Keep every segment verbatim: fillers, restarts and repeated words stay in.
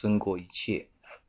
胜过一切。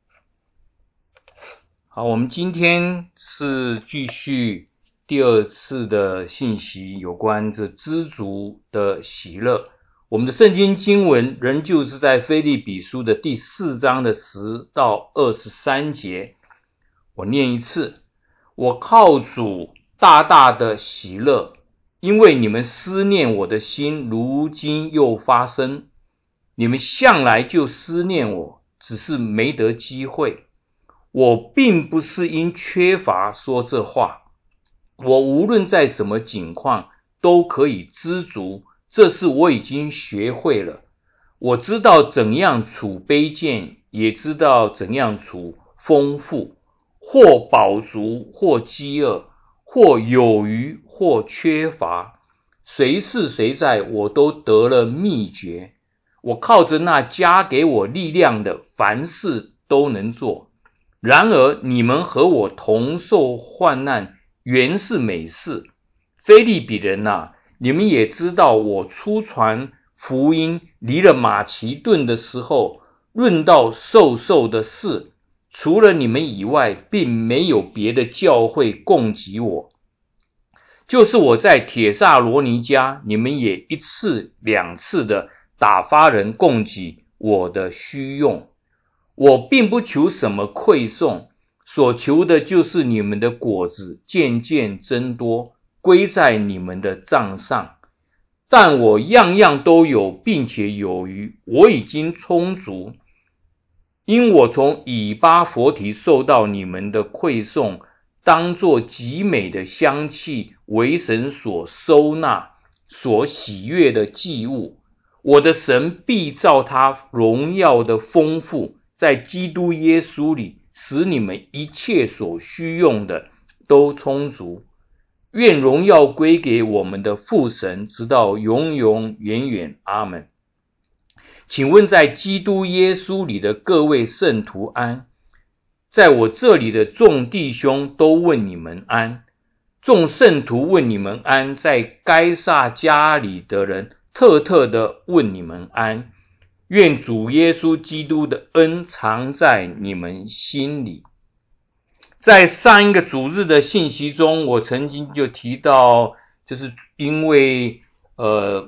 好，我们今天是继续第二次的信息，有关这知足的喜乐。我们的圣经经文仍旧是在腓立比书的第四章的十到二十三节。我念一次：我靠主大大的喜乐，因为你们思念我的心如今又发生。你们向来就思念我，只是没得机会。我并不是因缺乏说这话，我无论在什么境况都可以知足，这是我已经学会了。我知道怎样处卑贱，也知道怎样处丰富，或饱足，或饥饿，或有余，或缺乏。谁是谁在，我都得了秘诀。我靠着那加给我力量的，凡事都能做。然而你们和我同受患难，原是美事。腓立比人啊，你们也知道，我初传福音离了马其顿的时候，论到授受的事，除了你们以外，并没有别的教会供给我。就是我在帖撒罗尼迦，你们也一次两次的打发人供给我的需用。我并不求什么馈送，所求的就是你们的果子渐渐增多，归在你们的账上。但我样样都有，并且有余，我已经充足。因我从以巴弗提受到你们的馈送，当作极美的香气，为神所收纳，所喜悦的祭物。我的神必照他荣耀的丰富，在基督耶稣里，使你们一切所需用的都充足。愿荣耀归给我们的父神，直到永永远远。阿们。请问在基督耶稣里的各位圣徒安，在我这里的众弟兄都问你们安，众圣徒问你们安，在该撒家里的人特特的问你们安。愿主耶稣基督的恩藏在你们心里。在上一个主日的信息中，我曾经就提到，就是因为呃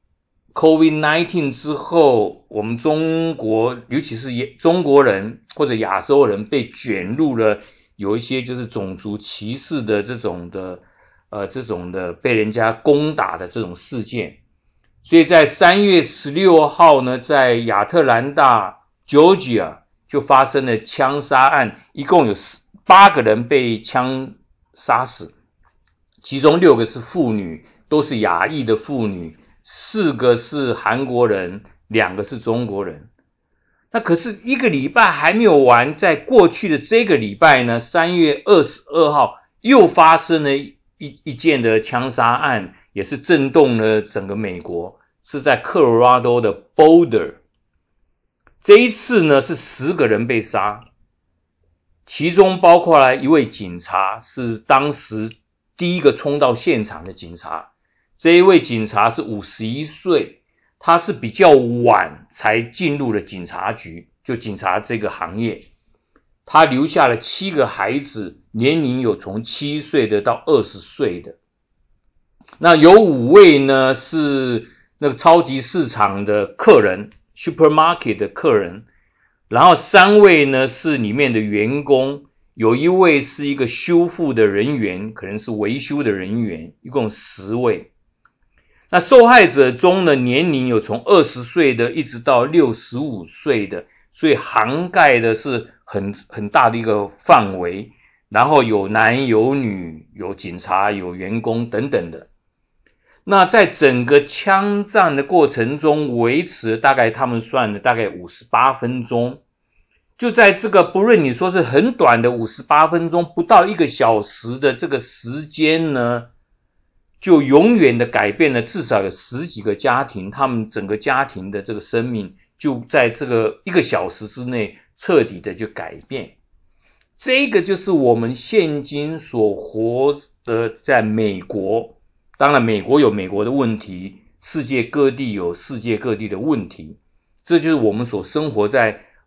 COVID 十九 之后，我们中国尤其是中国人或者亚洲人被卷入了有一些就是种族歧视的这种的呃这种的被人家攻打的这种事件。所以在三月十六号呢，在亚特兰大 Georgia 就发生了枪杀案，一共有八个人被枪杀死，其中六个是妇女，都是亚裔的妇女，四个是韩国人，两个是中国人。那可是一个礼拜还没有完，在过去的这个礼拜呢，三月二十二号又发生了一一件的枪杀案，也是震动了整个美国，是在科罗拉多的 Boulder。 这一次呢是十个人被杀，其中包括了一位警察，是当时第一个冲到现场的警察。这一位警察是五十一岁，他是比较晚才进入了警察局，就警察这个行业。他留下了七个孩子，年龄有从七岁的到二十岁的。那有五位呢是那个超级市场的客人 supermarket 的客人，然后三位呢是里面的员工，有一位是一个修复的人员，可能是维修的人员，一共十位。那受害者中呢，年龄有从二十岁的一直到六十五岁的，所以涵盖的是很很大的一个范围，然后有男有女，有警察，有员工等等的。那在整个枪战的过程中，维持大概他们算的大概五十八分钟。就在这个不论你说是很短的五十八分钟，不到一个小时的这个时间呢，就永远的改变了至少有十几个家庭，他们整个家庭的这个生命就在这个一个小时之内彻底的就改变。这个就是我们现今所活的在美国，当然美国有美国的问题，世界各地有世界各地的问题，这就是我们所生活在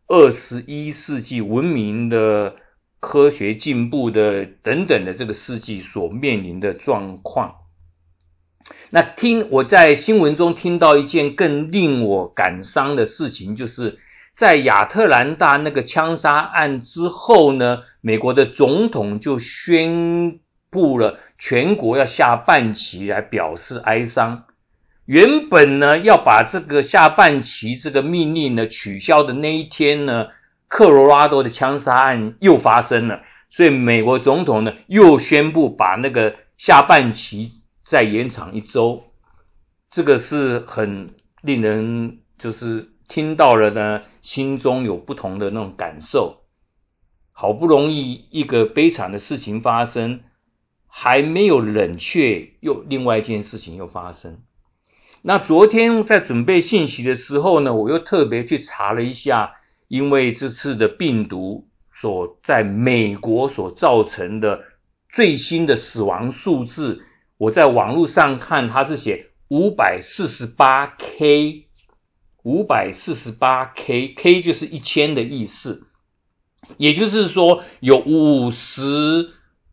二十一世纪文明的科学进步的等等的这个世纪所面临的状况。那听我在新闻中听到一件更令我感伤的事情，就是在亚特兰大那个枪杀案之后呢，美国的总统就宣布了全国要下半旗来表示哀伤。原本呢要把这个下半旗这个命令呢取消的那一天呢，科罗拉多的枪杀案又发生了，所以美国总统呢又宣布把那个下半旗再延长一周。这个是很令人就是听到了呢，心中有不同的那种感受。好不容易一个悲惨的事情发生，还没有冷却，又另外一件事情又发生。那昨天在准备信息的时候呢，我又特别去查了一下，因为这次的病毒所在美国所造成的最新的死亡数字，我在网络上看它是写 五百四十八 K， 五百四十八 K， K 就是一千的意思，也就是说有五十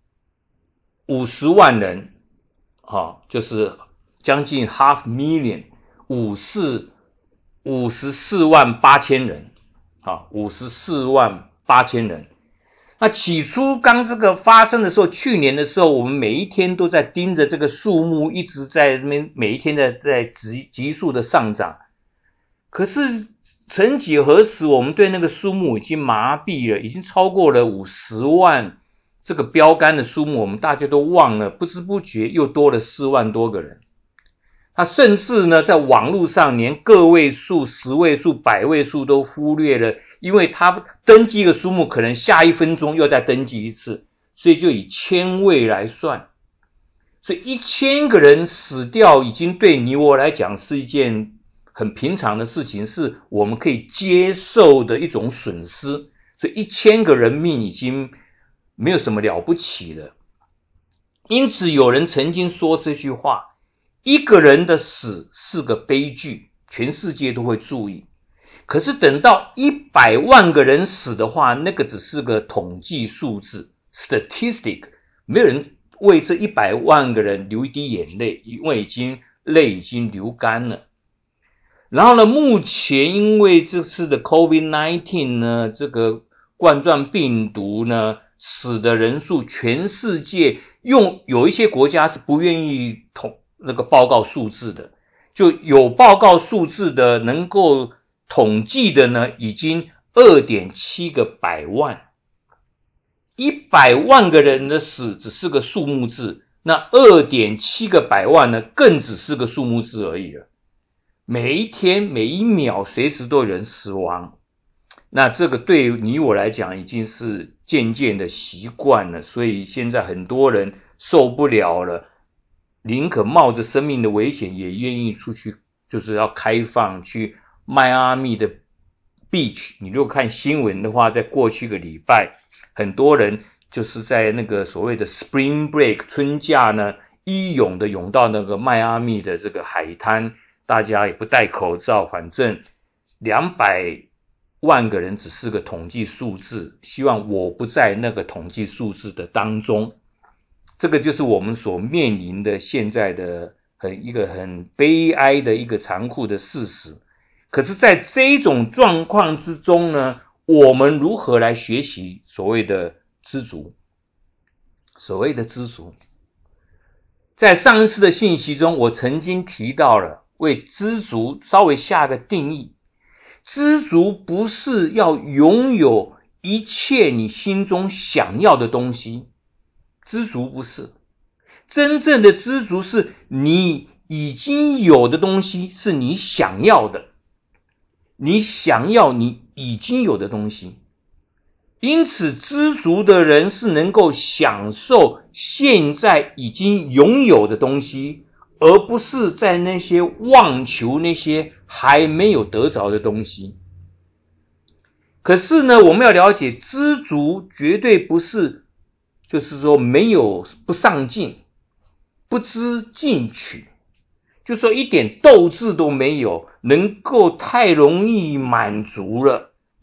万人，哦，就是将近 half million， 五十四万八千人，好，五十四万八千人。那起初刚这个发生的时候，去年的时候，我们每一天都在盯着这个数目，一直在那边每一天在在急急速的上涨。可是曾几何时，我们对那个数目已经麻痹了，已经超过了五十万这个标杆的数目，我们大家都忘了，不知不觉又多了四万多个人。他甚至呢，在网络上连个位数、十位数、百位数都忽略了，因为他登记的数目可能下一分钟又再登记一次，所以就以千位来算。所以一千个人死掉，已经对你我来讲是一件很平常的事情，是我们可以接受的一种损失。所以一千个人命已经没有什么了不起了。因此有人曾经说这句话，一个人的死是个悲剧，全世界都会注意。可是等到一百万个人死的话，那个只是个统计数字 statistic， 没有人为这一百万个人流一滴眼泪，因为已经泪已经流干了。然后呢，目前因为这次的 COVID 十九 呢，这个冠状病毒呢，死的人数全世界用有一些国家是不愿意统那个报告数字的，就有报告数字的能够统计的呢，已经 二点七个百万。一百万个人的死只是个数目字，那 二点七个百万呢，更只是个数目字而已了。每一天每一秒随时都有人死亡，那这个对你我来讲已经是渐渐的习惯了，所以现在很多人受不了了，宁可冒着生命的危险也愿意出去，就是要开放去迈阿密的 beach。 你如果看新闻的话，在过去个礼拜很多人就是在那个所谓的 spring break 春假呢，一涌的涌到那个迈阿密的这个海滩，大家也不戴口罩，反正两百万个人只是个统计数字，希望我不在那个统计数字的当中。这个就是我们所面临的现在的很一个很悲哀的一个残酷的事实。可是在这种状况之中呢，我们如何来学习所谓的知足？所谓的知足，在上一次的信息中，我曾经提到了为知足稍微下个定义。知足不是要拥有一切你心中想要的东西，知足不是。真正的知足是你已经有的东西是你想要的，你想要你已经有的东西。因此知足的人是能够享受现在已经拥有的东西，而不是在那些妄求那些还没有得着的东西。可是呢，我们要了解，知足绝对不是就是说没有不上进，不知进取，就说一点斗志都没有，能够太容易满足了，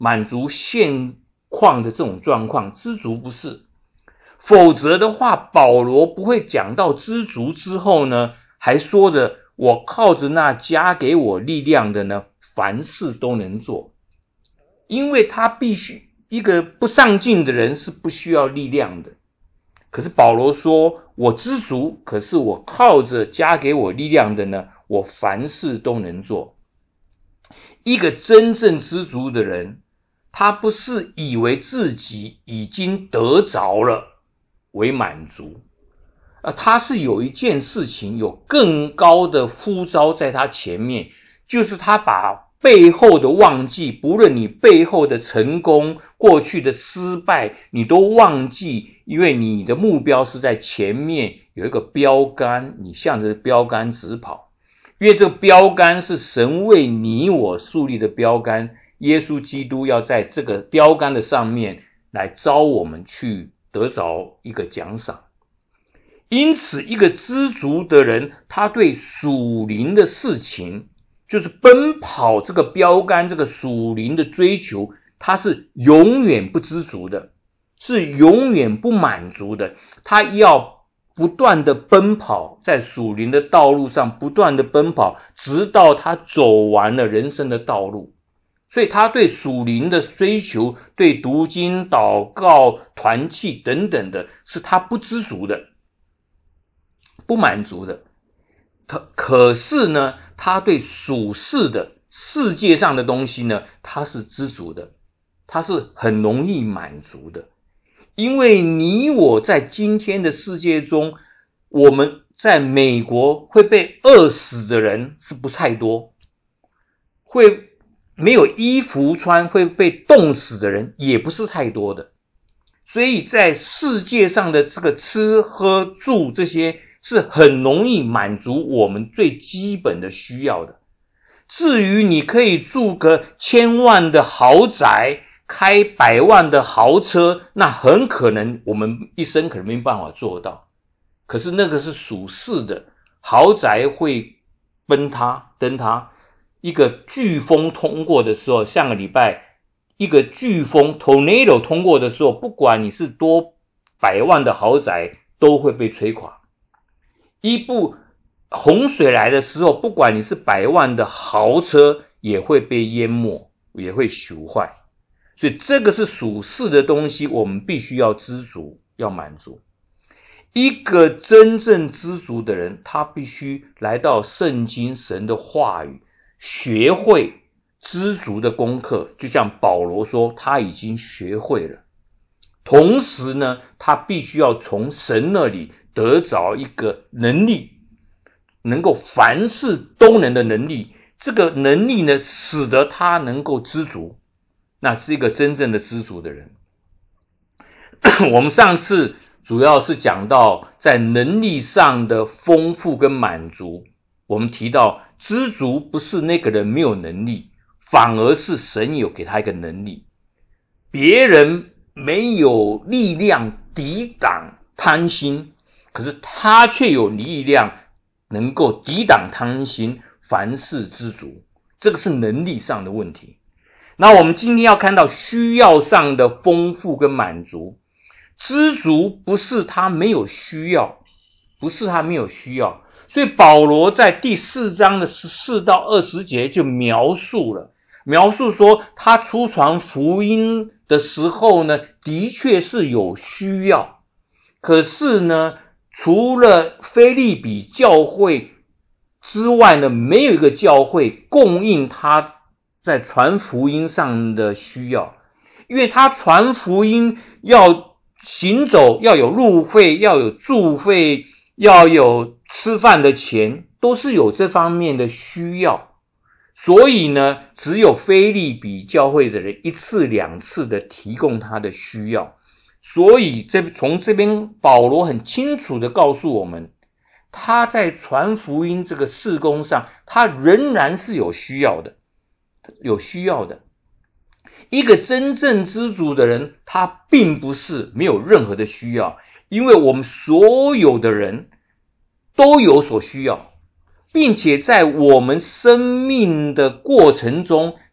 满足现况的这种状况，知足不是。否则的话，保罗不会讲到知足之后呢，还说着我靠着那加给我力量的呢，凡事都能做。因为他必须，一个不上进的人是不需要力量的。可是保罗说，我知足，可是我靠着加给我力量的呢，我凡事都能做。一个真正知足的人，他不是以为自己已经得着了为满足，而他是有一件事情，有更高的呼召在他前面，就是他把背后的忘记，不论你背后的成功，过去的失败，你都忘记，因为你的目标是在前面有一个标杆，你向着标杆直跑。因为这个标杆是神为你我树立的标杆，耶稣基督要在这个标杆的上面来招我们去得着一个奖赏。因此一个知足的人，他对属灵的事情，就是奔跑这个标杆，这个属灵的追求，他是永远不知足的，是永远不满足的。他要不断的奔跑，在属灵的道路上不断的奔跑，直到他走完了人生的道路。所以他对属灵的追求，对读经、祷告、团契等等的，是他不知足的，不满足的。可可是呢，他对属世的世界上的东西呢，他是知足的，他是很容易满足的。因为你我在今天的世界中，我们在美国会被饿死的人是不太多，会没有衣服穿会被冻死的人也不是太多的。所以在世界上的这个吃喝住这些是很容易满足我们最基本的需要的。至于你可以住个千万的豪宅，开百万的豪车，那很可能我们一生可能没办法做到。可是那个是属世的，豪宅会崩塌崩塌。一个飓风通过的时候，上个礼拜一个飓风 tornado 通过的时候，不管你是多百万的豪宅都会被吹垮。一部洪水来的时候，不管你是百万的豪车也会被淹没，也会朽坏。所以这个是属世的东西，我们必须要知足，要满足。一个真正知足的人，他必须来到圣经神的话语，学会知足的功课，就像保罗说他已经学会了。同时呢，他必须要从神那里得着一个能力，能够凡事都能的能力。这个能力呢，使得他能够知足，那是一个真正的知足的人。我们上次主要是讲到在能力上的丰富跟满足，我们提到知足不是那个人没有能力，反而是神有给他一个能力。别人没有力量抵挡贪心，可是他却有力量能够抵挡贪心，凡事知足。这个是能力上的问题。那我们今天要看到需要上的丰富跟满足。知足不是他没有需要，不是他没有需要。所以保罗在第四章的十四到二十节就描述了，描述说他出传福音的时候呢，的确是有需要。可是呢，除了腓立比教会之外呢，没有一个教会供应他在传福音上的需要。因为他传福音要行走，要有路费，要有住费，要有吃饭的钱，都是有这方面的需要。所以呢，只有腓立比教会的人一次两次的提供他的需要。所以这从这边保罗很清楚的告诉我们，他在传福音这个事工上，他仍然是有需要的，有需要的。一个真正知足的人，他并不是没有任何的需要，因为我们所有的人都有所需要，并且在我们生命的过程中，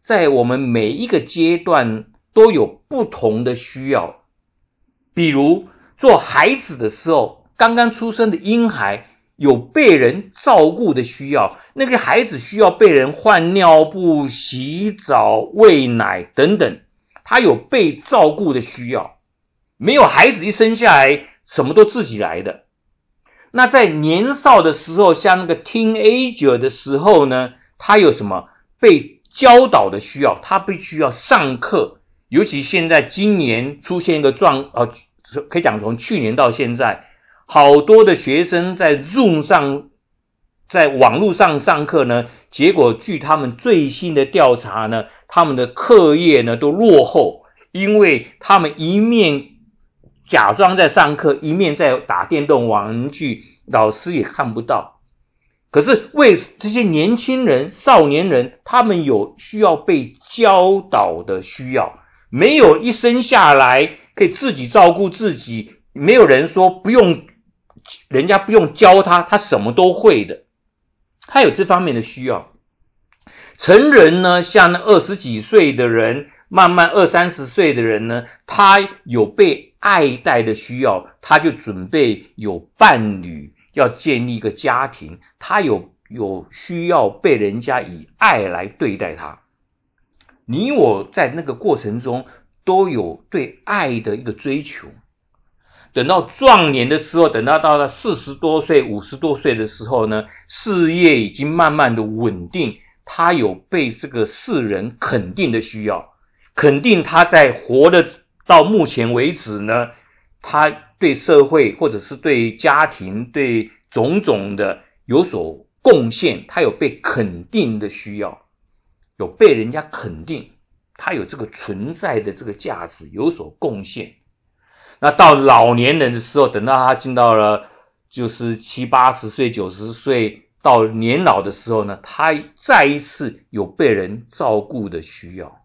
在我们每一个阶段都有不同的需要。比如做孩子的时候，刚刚出生的婴孩有被人照顾的需要，那个孩子需要被人换尿布、洗澡、喂奶等等，他有被照顾的需要。没有孩子一生下来什么都自己来的。那在年少的时候，像那个 teenager 的时候呢，他有什么被教导的需要，他必须要上课。尤其现在今年出现一个状呃，可以讲从去年到现在，好多的学生在 Zoom 上，在网络上上课呢，结果据他们最新的调查呢，他们的课业呢都落后，因为他们一面假装在上课，一面在打电动玩具，老师也看不到。可是为这些年轻人、少年人，他们有需要被教导的需要，没有一生下来可以自己照顾自己，没有人说不用，人家不用教他，他什么都会的，他有这方面的需要。成人呢，像那二十几岁的人，慢慢二三十岁的人呢，他有被爱戴的需要，他就准备有伴侣，要建立一个家庭，他有有需要被人家以爱来对待他。你我在那个过程中都有对爱的一个追求。等到壮年的时候，等到到了四十多岁、五十多岁的时候呢，事业已经慢慢的稳定，他有被这个世人肯定的需要，肯定他在活的到目前为止呢，他对社会或者是对家庭、对种种的有所贡献，他有被肯定的需要，有被人家肯定，他有这个存在的这个价值，有所贡献。那到老年人的时候，等到他进到了就是七八十岁、九十岁，到年老的时候呢，他再一次有被人照顾的需要。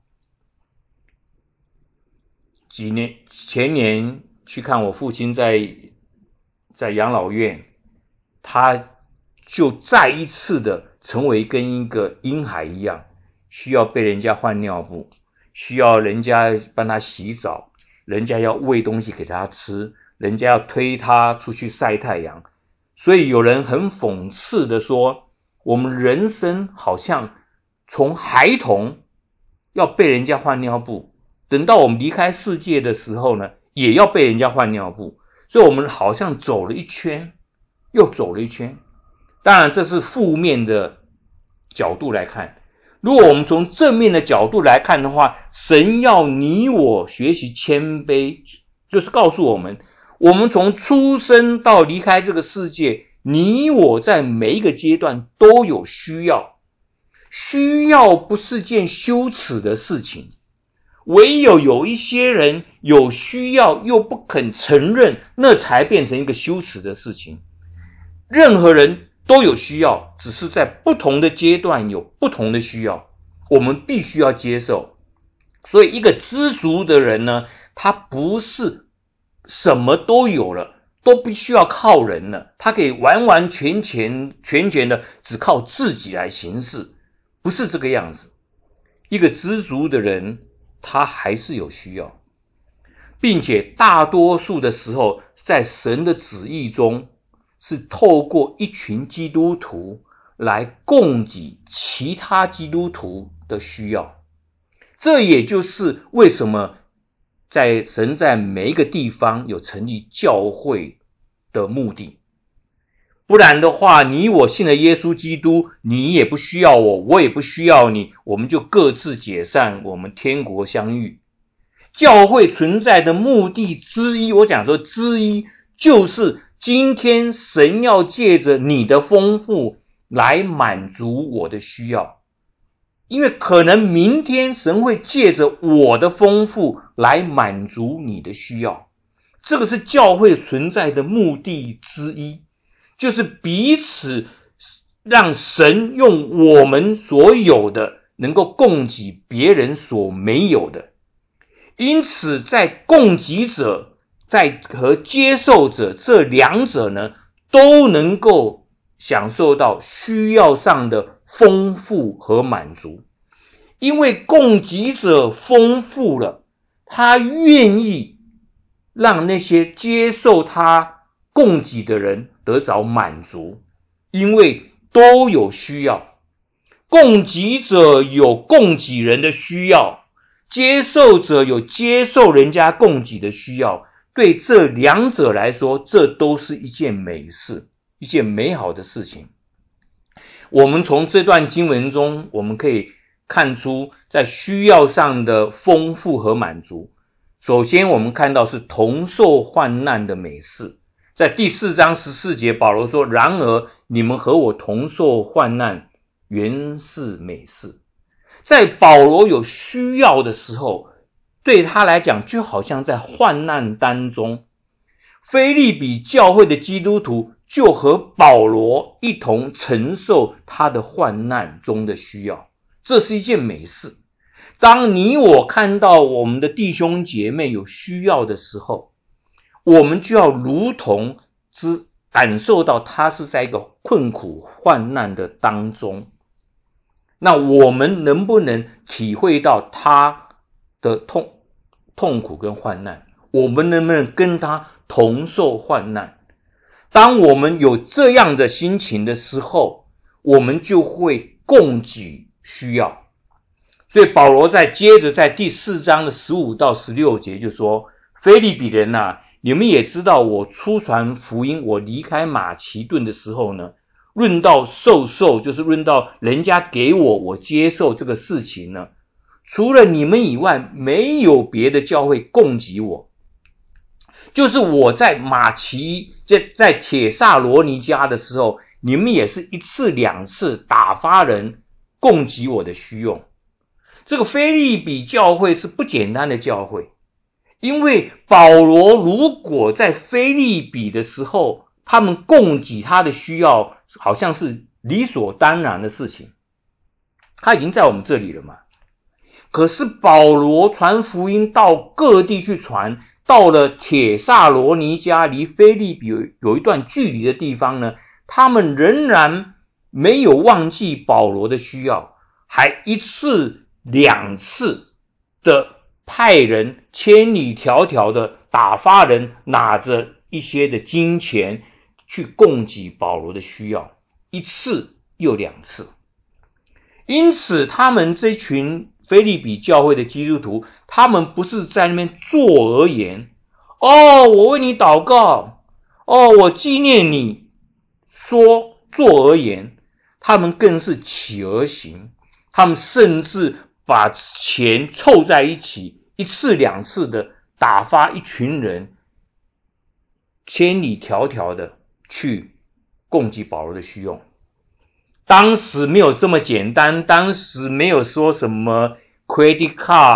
几年前年去看我父亲在在养老院，他就再一次的成为跟一个婴孩一样，需要被人家换尿布，需要人家帮他洗澡，人家要喂东西给他吃，人家要推他出去晒太阳。所以有人很讽刺的说，我们人生好像从孩童要被人家换尿布，等到我们离开世界的时候呢，也要被人家换尿布。所以我们好像走了一圈，又走了一圈。当然这是负面的角度来看，如果我们从正面的角度来看的话，神要你我学习谦卑，就是告诉我们，我们从出生到离开这个世界，你我在每一个阶段都有需要。需要不是件羞耻的事情，唯有有一些人有需要又不肯承认，那才变成一个羞耻的事情。任何人都有需要，只是在不同的阶段有不同的需要，我们必须要接受。所以一个知足的人呢，他不是什么都有了，都必须要靠人了，他可以完完全全全全的只靠自己来行事，不是这个样子。一个知足的人，他还是有需要，并且大多数的时候在神的旨意中是透过一群基督徒来供给其他基督徒的需要。这也就是为什么在神在每一个地方有成立教会的目的。不然的话，你我信了耶稣基督，你也不需要我，我也不需要你，我们就各自解散，我们天国相遇。教会存在的目的之一，我讲说之一，就是今天神要借着你的丰富来满足我的需要。因为可能明天神会借着我的丰富来满足你的需要，这个是教会存在的目的之一，就是彼此让神用我们所有的能够供给别人所没有的。因此在供给者在和接受者这两者呢，都能够享受到需要上的丰富和满足。 因为供给者丰富了，他愿意让那些接受他供给的人得着满足，因为都有需要。供给者有供给人的需要，接受者有接受人家供给的需要，对这两者来说，这都是一件美事，一件美好的事情。我们从这段经文中，我们可以看出在需要上的丰富和满足。首先我们看到是同受患难的美事，在第四章十四节，保罗说，然而你们和我同受患难，原是美事。在保罗有需要的时候，对他来讲就好像在患难当中，腓立比教会的基督徒就和保罗一同承受他的患难中的需要，这是一件美事。当你我看到我们的弟兄姐妹有需要的时候，我们就要如同之感受到他是在一个困苦患难的当中，那我们能不能体会到他的痛痛苦跟患难？我们能不能跟他同受患难？当我们有这样的心情的时候，我们就会供给需要。所以保罗在接着在第四章的十五到十六节就说，腓立比人啊，你们也知道我初传福音，我离开马其顿的时候呢，论到授受，就是论到人家给我我接受这个事情呢，除了你们以外，没有别的教会供给我。就是我在马其在在帖撒罗尼迦的时候，你们也是一次两次打发人供给我的需用。这个腓立比教会是不简单的教会，因为保罗如果在腓立比的时候，他们供给他的需要好像是理所当然的事情，他已经在我们这里了嘛。可是保罗传福音到各地去传，到了帖撒罗尼迦离腓立比有有一段距离的地方呢，他们仍然没有忘记保罗的需要，还一次两次的派人千里迢迢的打发人拿着一些的金钱去供给保罗的需要，一次又两次。因此他们这群腓立比教会的基督徒，他们不是在那边坐而言，哦，我为你祷告，哦，我纪念你，说坐而言，他们更是起而行，他们甚至把钱凑在一起，一次两次的打发一群人千里迢迢的去供给保罗的需用。当时没有这么简单，当时没有说什么 credit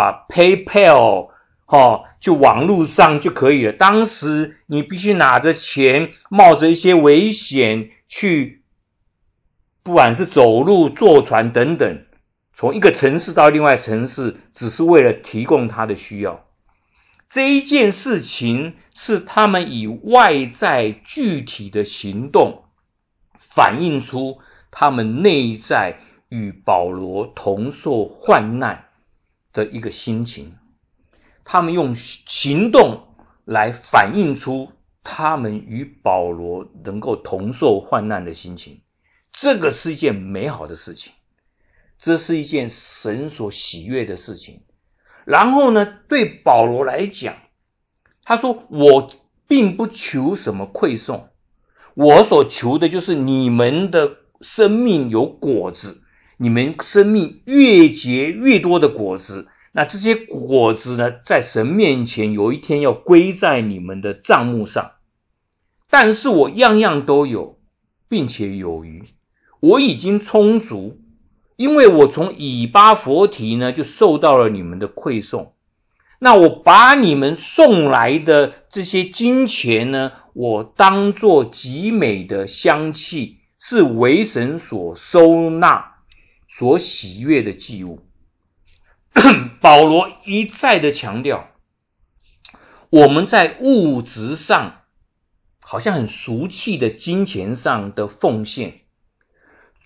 card、PayPal， 哦，就网络上就可以了。当时你必须拿着钱，冒着一些危险去，不管是走路、坐船等等，从一个城市到另外城市，只是为了提供他的需要。这一件事情是他们以外在具体的行动反映出他们内在与保罗同受患难的一个心情，他们用行动来反映出他们与保罗能够同受患难的心情。这个是一件美好的事情，这是一件神所喜悦的事情。然后呢，对保罗来讲，他说，我并不求什么馈送，我所求的就是你们的生命有果子，你们生命越结越多的果子，那这些果子呢，在神面前有一天要归在你们的账目上。但是我样样都有，并且有余，我已经充足，因为我从以巴弗提呢就受到了你们的馈送。那我把你们送来的这些金钱呢，我当作极美的香气，是为神所收纳、所喜悦的祭物。保罗一再的强调，我们在物质上好像很俗气的金钱上的奉献，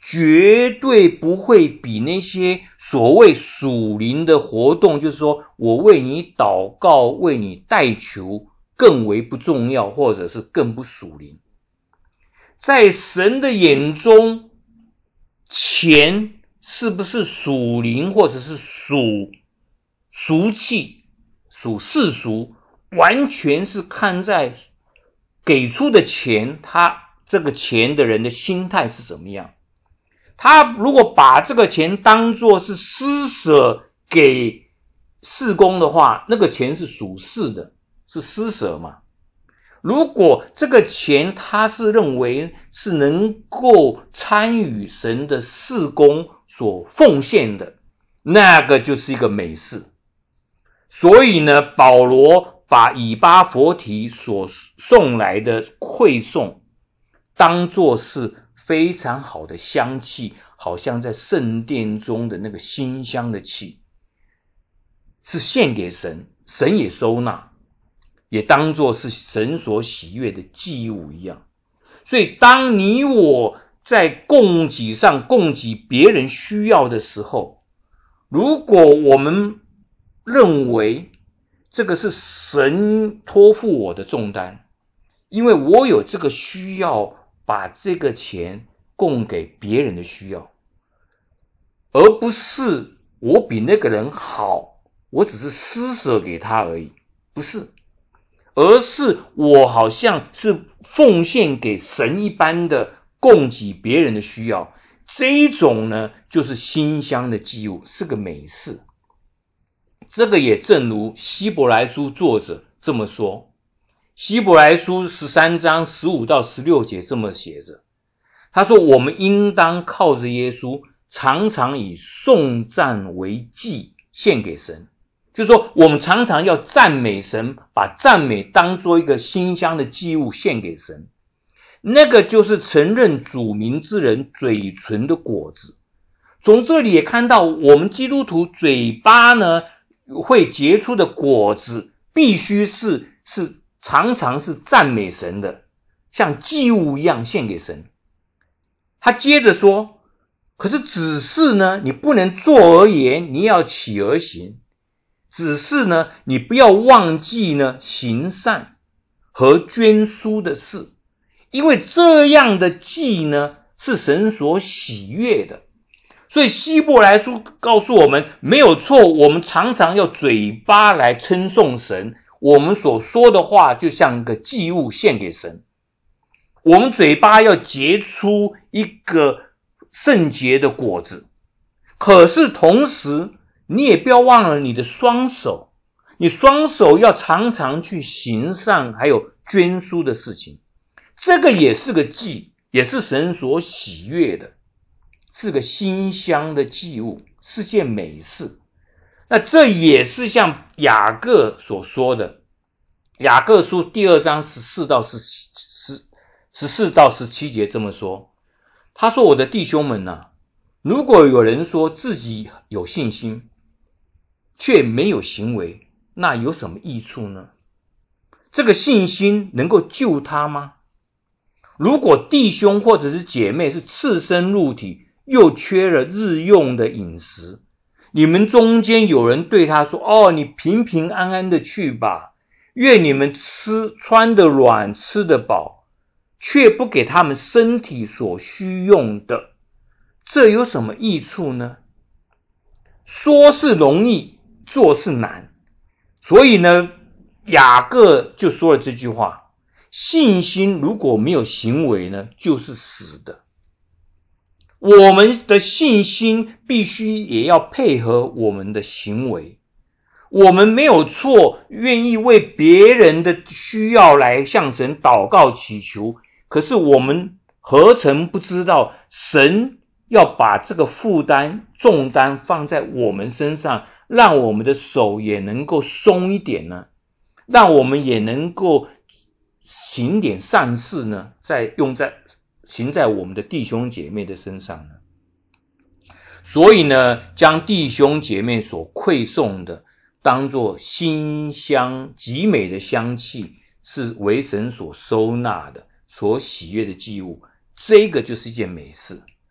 绝对不会比那些所谓属灵的活动，就是说我为你祷告，为你代求，更为不重要，或者是更不属灵。在神的眼中，钱是不是属灵或者是属俗气、属世俗，完全是看在给出的钱，他这个钱的人的心态是怎么样。他如果把这个钱当作是施舍给事工的话，那个钱是属世的，是施舍嘛。如果这个钱他是认为是能够参与神的事工所奉献的，那个就是一个美事。所以呢，保罗把以巴弗提所送来的馈送当作是非常好的香气，好像在圣殿中的那个馨香的气，是献给神，神也收纳，也当作是神所喜悦的祭物一样。所以当你我在供给上供给别人需要的时候，如果我们认为这个是神托付我的重担，因为我有这个需要把这个钱供给别人的需要，而不是我比那个人好，我只是施舍给他而已，不是，而是我好像是奉献给神一般的供给别人的需要，这一种呢就是馨香的祭物，是个美事。这个也正如希伯来书作者这么说，希伯来书十三章十五到十六节这么写着，他说我们应当靠着耶稣常常以颂赞为祭献给神，就是说我们常常要赞美神，把赞美当作一个馨香的祭物献给神，那个就是承认主名之人嘴唇的果子。从这里也看到我们基督徒嘴巴呢会结出的果子必须是是常常是赞美神的，像祭物一样献给神。他接着说，可是只是呢你不能坐而言，你要起而行，只是呢你不要忘记呢行善和捐书的事，因为这样的祭呢是神所喜悦的。所以希伯来书告诉我们，没有错，我们常常要嘴巴来称颂神，我们所说的话就像一个祭物献给神，我们嘴巴要结出一个圣洁的果子。可是同时你也不要忘了你的双手，你双手要常常去行善还有捐书的事情，这个也是个祭，也是神所喜悦的，是个馨香的祭物，是件美事。那这也是像雅各所说的，雅各书第二章十四到十四到十七节这么说，他说我的弟兄们啊，如果有人说自己有信心却没有行为，那有什么益处呢？这个信心能够救他吗？如果弟兄或者是姐妹是赤身露体，又缺了日用的饮食，你们中间有人对他说，哦，你平平安安的去吧，愿你们吃穿得软，吃得饱，却不给他们身体所需用的，这有什么益处呢？说是容易，做是难。所以呢，雅各就说了这句话，信心如果没有行为呢，就是死的。我们的信心必须也要配合我们的行为。我们没有错，愿意为别人的需要来向神祷告祈求，可是我们何曾不知道神要把这个负担重担放在我们身上，让我们的手也能够松一点呢，让我们也能够行点善事呢，在用在行在我们的弟兄姐妹的身上呢。所以呢，将弟兄姐妹所馈送的当作馨香极美的香气，是为神所收纳的，所喜悦的祭物，这个就是一件美事，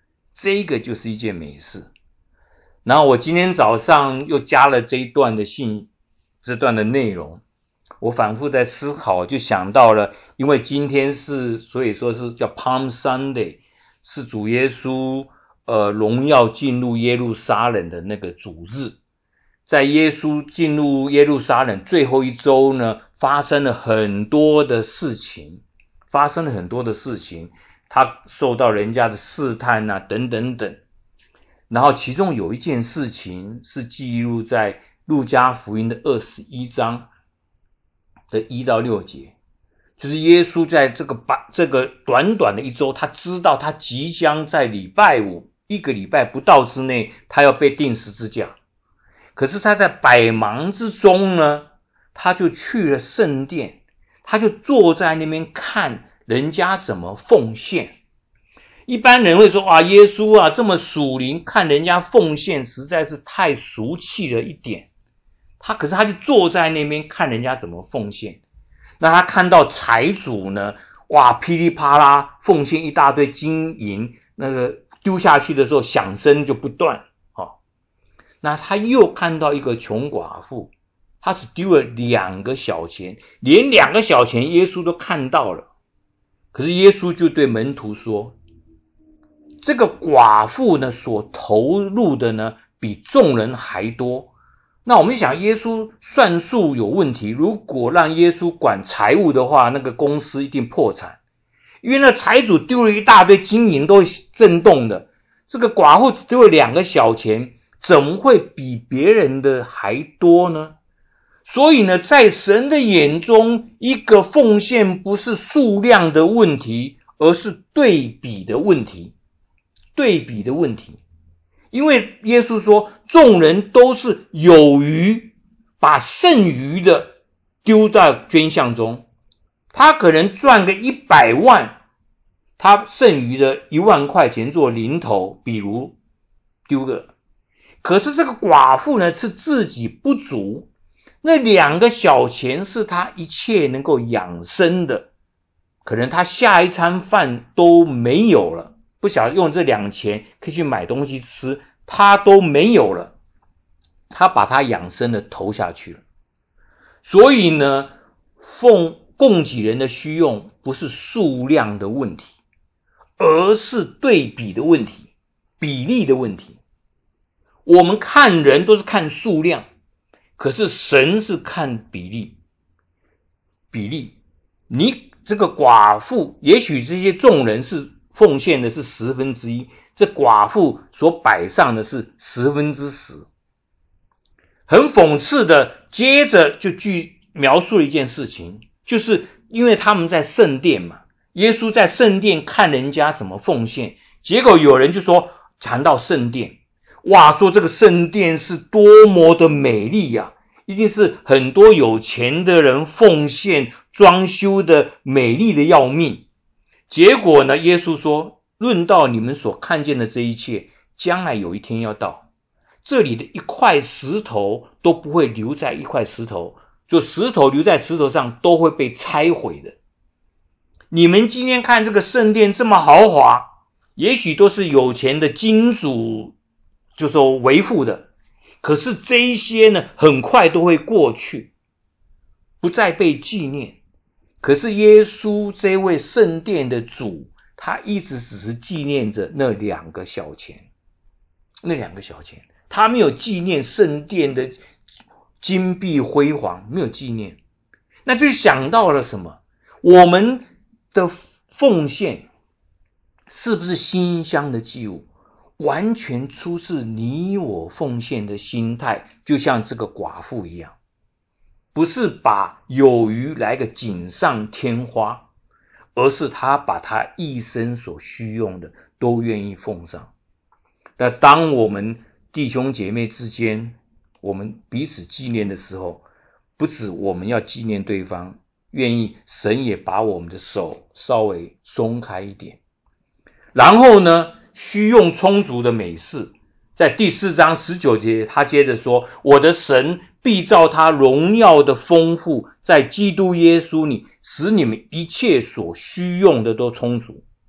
这个就是一件美事。然后我今天早上又加了这一段的信，这段的内容，我反复在思考，就想到了，因为今天是，所以说是叫 Palm Sunday， 是主耶稣呃荣耀进入耶路撒冷的那个主日。在耶稣进入耶路撒冷最后一周呢，发生了很多的事情，发生了很多的事情，他受到人家的试探啊，等等等。然后其中有一件事情是记录在路加福音的二十一章的一到六节，就是耶稣在这个这个短短的一周，他知道他即将在礼拜五一个礼拜不到之内，他要被钉十字架。可是他在百忙之中呢，他就去了圣殿，他就坐在那边看人家怎么奉献。一般人会说啊，耶稣啊这么属灵，看人家奉献实在是太俗气了一点。他可是他就坐在那边看人家怎么奉献。那他看到财主呢，哇噼里啪啦奉献一大堆金银，那个丢下去的时候响声就不断。哦，那他又看到一个穷寡妇，他只丢了两个小钱，连两个小钱耶稣都看到了。可是耶稣就对门徒说，这个寡妇呢所投入的呢比众人还多。那我们想耶稣算术有问题，如果让耶稣管财务的话，那个公司一定破产。因为那财主丢了一大堆金银都震动的，这个寡妇只丢了两个小钱，怎么会比别人的还多呢？所以呢，在神的眼中，一个奉献不是数量的问题，而是对比的问题。对比的问题。因为耶稣说，众人都是有余，把剩余的丢到捐项中。他可能赚个一百万，他剩余的一万块钱做零头，比如丢个。可是这个寡妇呢，是自己不足，那两个小钱是他一切能够养生的，可能他下一餐饭都没有了，不晓得用这两钱可以去买东西吃，他都没有了，他把他养生的投下去了。所以呢，奉供给人的需用不是数量的问题，而是对比的问题，比例的问题。我们看人都是看数量，可是神是看比例。比例，你这个寡妇，也许这些众人是奉献的是十分之一，这寡妇所摆上的是十分之十。很讽刺的，接着就据描述了一件事情，就是因为他们在圣殿嘛，耶稣在圣殿看人家怎么奉献，结果有人就说，谈到圣殿，哇，说这个圣殿是多么的美丽啊，一定是很多有钱的人奉献装修的美丽的要命。结果呢，耶稣说，论到你们所看见的这一切，将来有一天要到，这里的一块石头都不会留在一块石头，就石头留在石头上都会被拆毁的。你们今天看这个圣殿这么豪华，也许都是有钱的金主就说维护的，可是这一些呢，很快都会过去，不再被纪念。可是耶稣这位圣殿的主，他一直只是纪念着那两个小钱，那两个小钱，他没有纪念圣殿的金碧辉煌，没有纪念。那就想到了什么？我们的奉献是不是馨香的祭物？完全出自你我奉献的心态，就像这个寡妇一样，不是把有余来个锦上添花，而是他把他一生所需用的都愿意奉上。那当我们弟兄姐妹之间，我们彼此纪念的时候，不止我们要纪念对方，愿意神也把我们的手稍微松开一点。然后呢，需用充足的美事，在第四章十九节，他接着说，我的神必照他荣耀的丰富，在基督耶稣里，使你们一切所需用的都充足。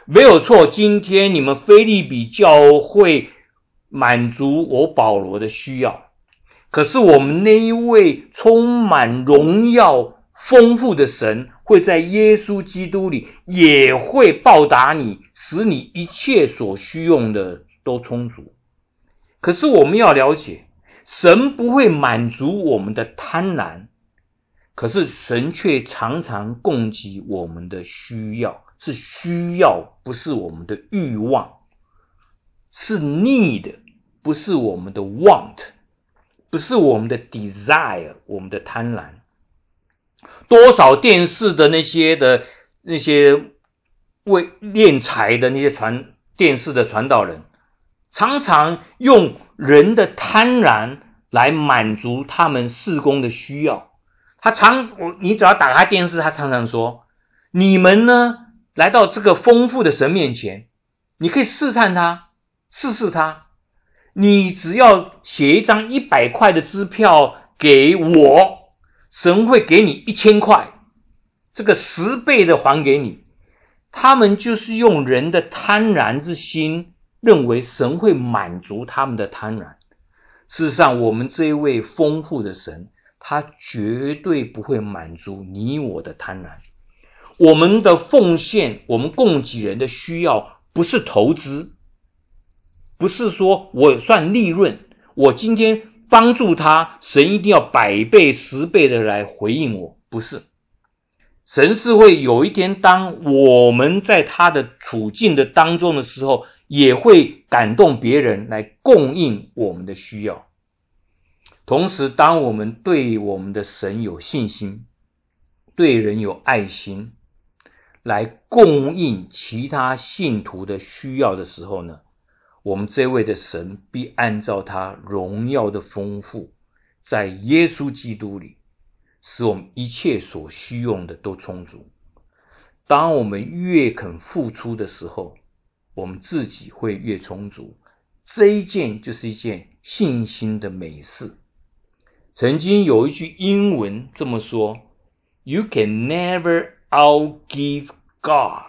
没有错，今天你们腓立比教会满足我保罗的需要，可是我们那一位充满荣耀丰富的神会在耶稣基督里也会报答你，使你一切所需用的都充足。可是我们要了解，神不会满足我们的贪婪，可是神却常常供给我们的需要，是需要，不是我们的欲望，是 need， 不是我们的 want， 不是我们的 desire， 我们的贪婪。多少电视的那些的那些为敛财的那些传电视的传道人，常常用人的贪婪来满足他们事工的需要。他常你只要打开电视，他常常说，你们呢来到这个丰富的神面前，你可以试探他，试试他，你只要写一张一百块的支票给我，神会给你一千块，这个十倍的还给你。他们就是用人的贪婪之心，认为神会满足他们的贪婪。事实上，我们这一位丰富的神，他绝对不会满足你我的贪婪。我们的奉献，我们供给人的需要，不是投资，不是说我算利润，我今天帮助他，神一定要百倍十倍的来回应我，不是。神是会有一天，当我们在他的处境的当中的时候，也会感动别人来供应我们的需要。同时，当我们对我们的神有信心，对人有爱心，来供应其他信徒的需要的时候呢，我们这位的神必按照他荣耀的丰富，在耶稣基督里使我们一切所需用的都充足。当我们越肯付出的时候，我们自己会越充足。这一件就是一件信心的美事。曾经有一句英文这么说， You can never outgive God.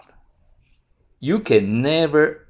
You can never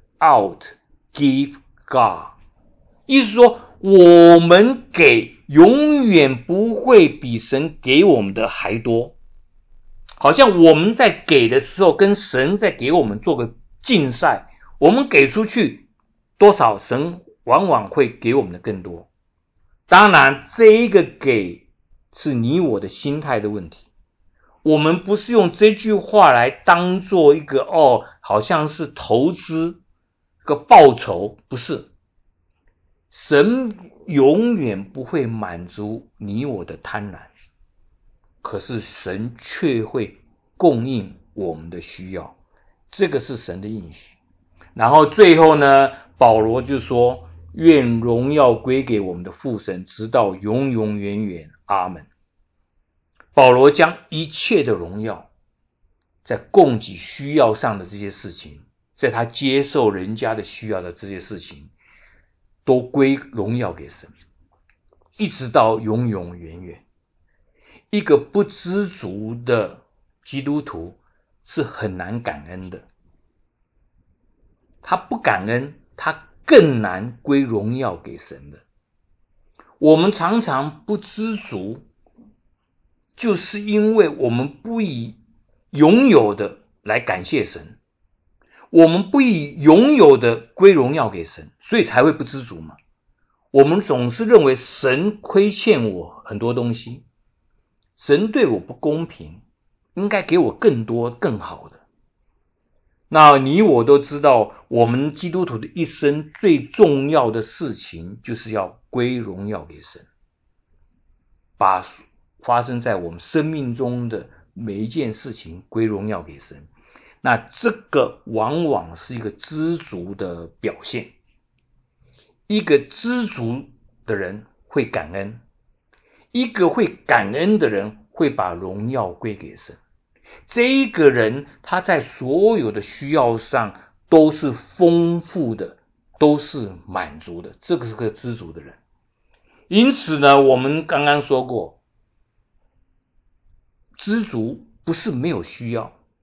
outgive God. 意思说，我们给永远不会比神给我们的还多。好像我们在给的时候，跟神在给我们做个竞赛，我们给出去多少，神往往会给我们的更多。当然，这一个给是你我的心态的问题。我们不是用这句话来当做一个哦，好像是投资个报酬，不是。神永远不会满足你我的贪婪，可是神却会供应我们的需要，这个是神的应许。然后最后呢，保罗就说，愿荣耀归给我们的父神，直到永永远远，阿们。保罗将一切的荣耀，在供给需要上的这些事情，在他接受人家的需要的这些事情，都归荣耀给神，一直到永永远远。一个不知足的基督徒是很难感恩的，他不感恩，他更难归荣耀给神的。我们常常不知足，就是因为我们不以拥有的来感谢神，我们不以拥有的归荣耀给神，所以才会不知足嘛。我们总是认为神亏欠我很多东西，神对我不公平，应该给我更多更好的。那你我都知道，我们基督徒的一生最重要的事情，就是要归荣耀给神，把发生在我们生命中的每一件事情归荣耀给神。那这个往往是一个知足的表现。一个知足的人会感恩，一个会感恩的人会把荣耀归给神。这一个人他在所有的需要上都是丰富的，都是满足的，这个是个知足的人。因此呢，我们刚刚说过，知足不是没有需要，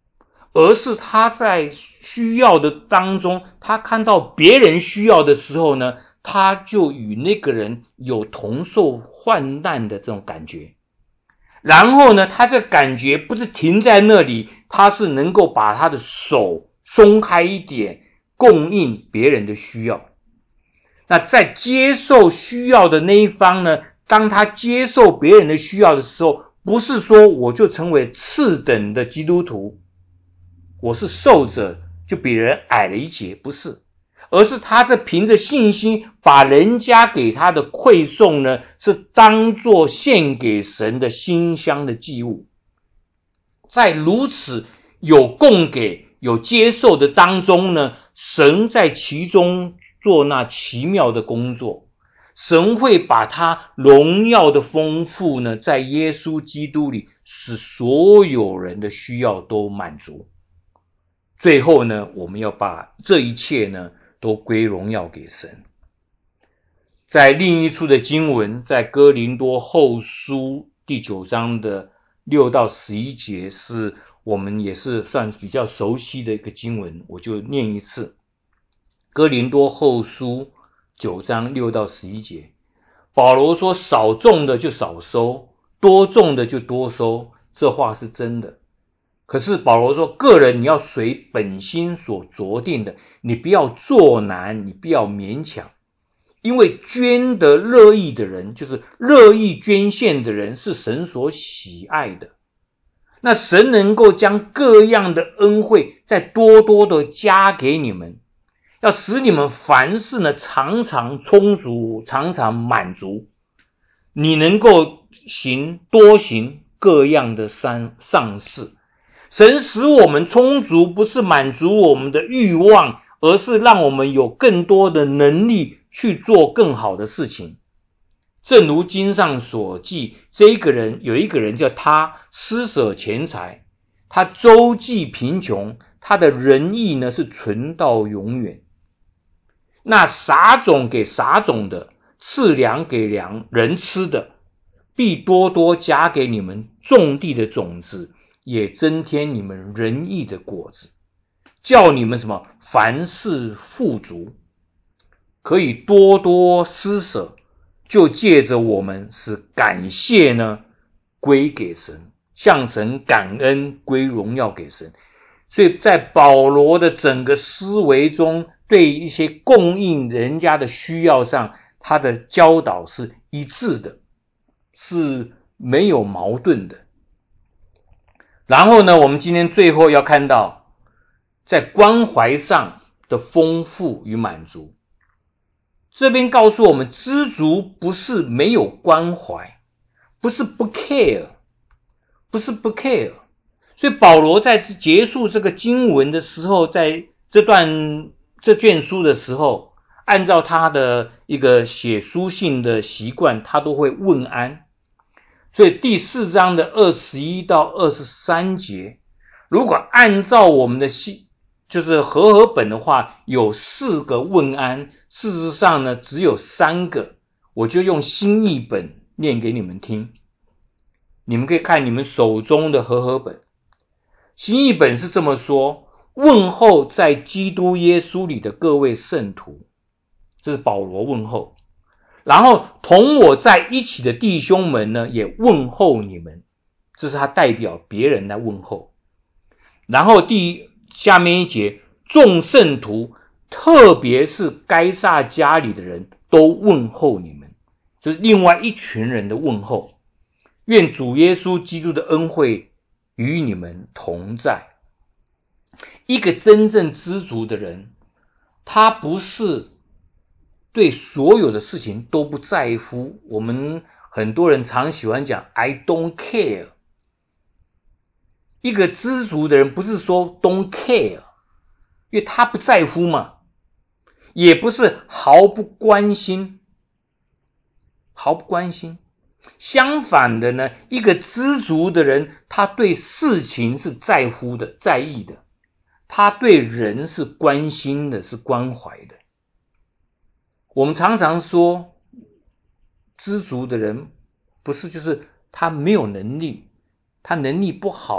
而是他在需要的当中，他看到别人需要的时候呢，他就与那个人有同受患难的这种感觉。然后呢，他这感觉不是停在那里，他是能够把他的手松开一点，供应别人的需要。那在接受需要的那一方呢，当他接受别人的需要的时候，不是说我就成为次等的基督徒，我是受者就比人矮了一截，不是，而是他是凭着信心把人家给他的馈送呢，是当作献给神的馨香的祭物。在如此有供给有接受的当中呢，神在其中做那奇妙的工作。神会把他荣耀的丰富呢，在耶稣基督里使所有人的需要都满足。最后呢，我们要把这一切呢都归荣耀给神。在另一处的经文，在哥林多后书第九章的六到十一节，是我们也是算比较熟悉的一个经文，我就念一次。哥林多后书九章六到十一节，保罗说，少种的就少收，多种的就多收，这话是真的。可是保罗说，个人你要随本心所酌定的，你不要作难，你不要勉强。因为捐得乐意的人，就是乐意捐献的人，是神所喜爱的。那神能够将各样的恩惠再多多的加给你们，要使你们凡事呢常常充足，常常满足，你能够行多行各样的善善事。神使我们充足，不是满足我们的欲望，而是让我们有更多的能力去做更好的事情。正如经上所记，这一个人有一个人叫他施舍钱财，他周济贫穷，他的仁义呢是存到永远。那撒种给撒种的，赐粮给粮人吃的，必多多加给你们种地的种子，也增添你们仁义的果子，叫你们什么凡事富足，可以多多施舍，就借着我们使感谢呢归给神，向神感恩，归荣耀给神。所以在保罗的整个思维中，对一些供应人家的需要上，他的教导是一致的，是没有矛盾的。然后呢，我们今天最后要看到在关怀上的丰富与满足。这边告诉我们，知足不是没有关怀，不是不 care， 不是不 care。所以保罗在结束这个经文的时候，在这段这卷书的时候，按照他的一个写书信的习惯，他都会问安。所以第四章的二十一到二十三节，如果按照我们的信就是和合本的话，有四个问安，事实上呢只有三个，我就用新译本念给你们听。你们可以看你们手中的和合本，新译本是这么说：问候在基督耶稣里的各位圣徒，这是保罗问候。然后同我在一起的弟兄们呢，也问候你们，这是他代表别人来问候。然后第一下面一节，众圣徒，特别是该撒家里的人都问候你们，就是另外一群人的问候。愿主耶稣基督的恩惠与你们同在。一个真正知足的人，他不是对所有的事情都不在乎。我们很多人常喜欢讲 I don't care。 一个知足的人不是说 don't care， 因为他不在乎嘛，也不是毫不关心，毫不关心。相反的呢，一个知足的人，他对事情是在乎的，在意的，他对人是关心的，是关怀的。我们常常说知足的人不是就是他没有能力，他能力不好，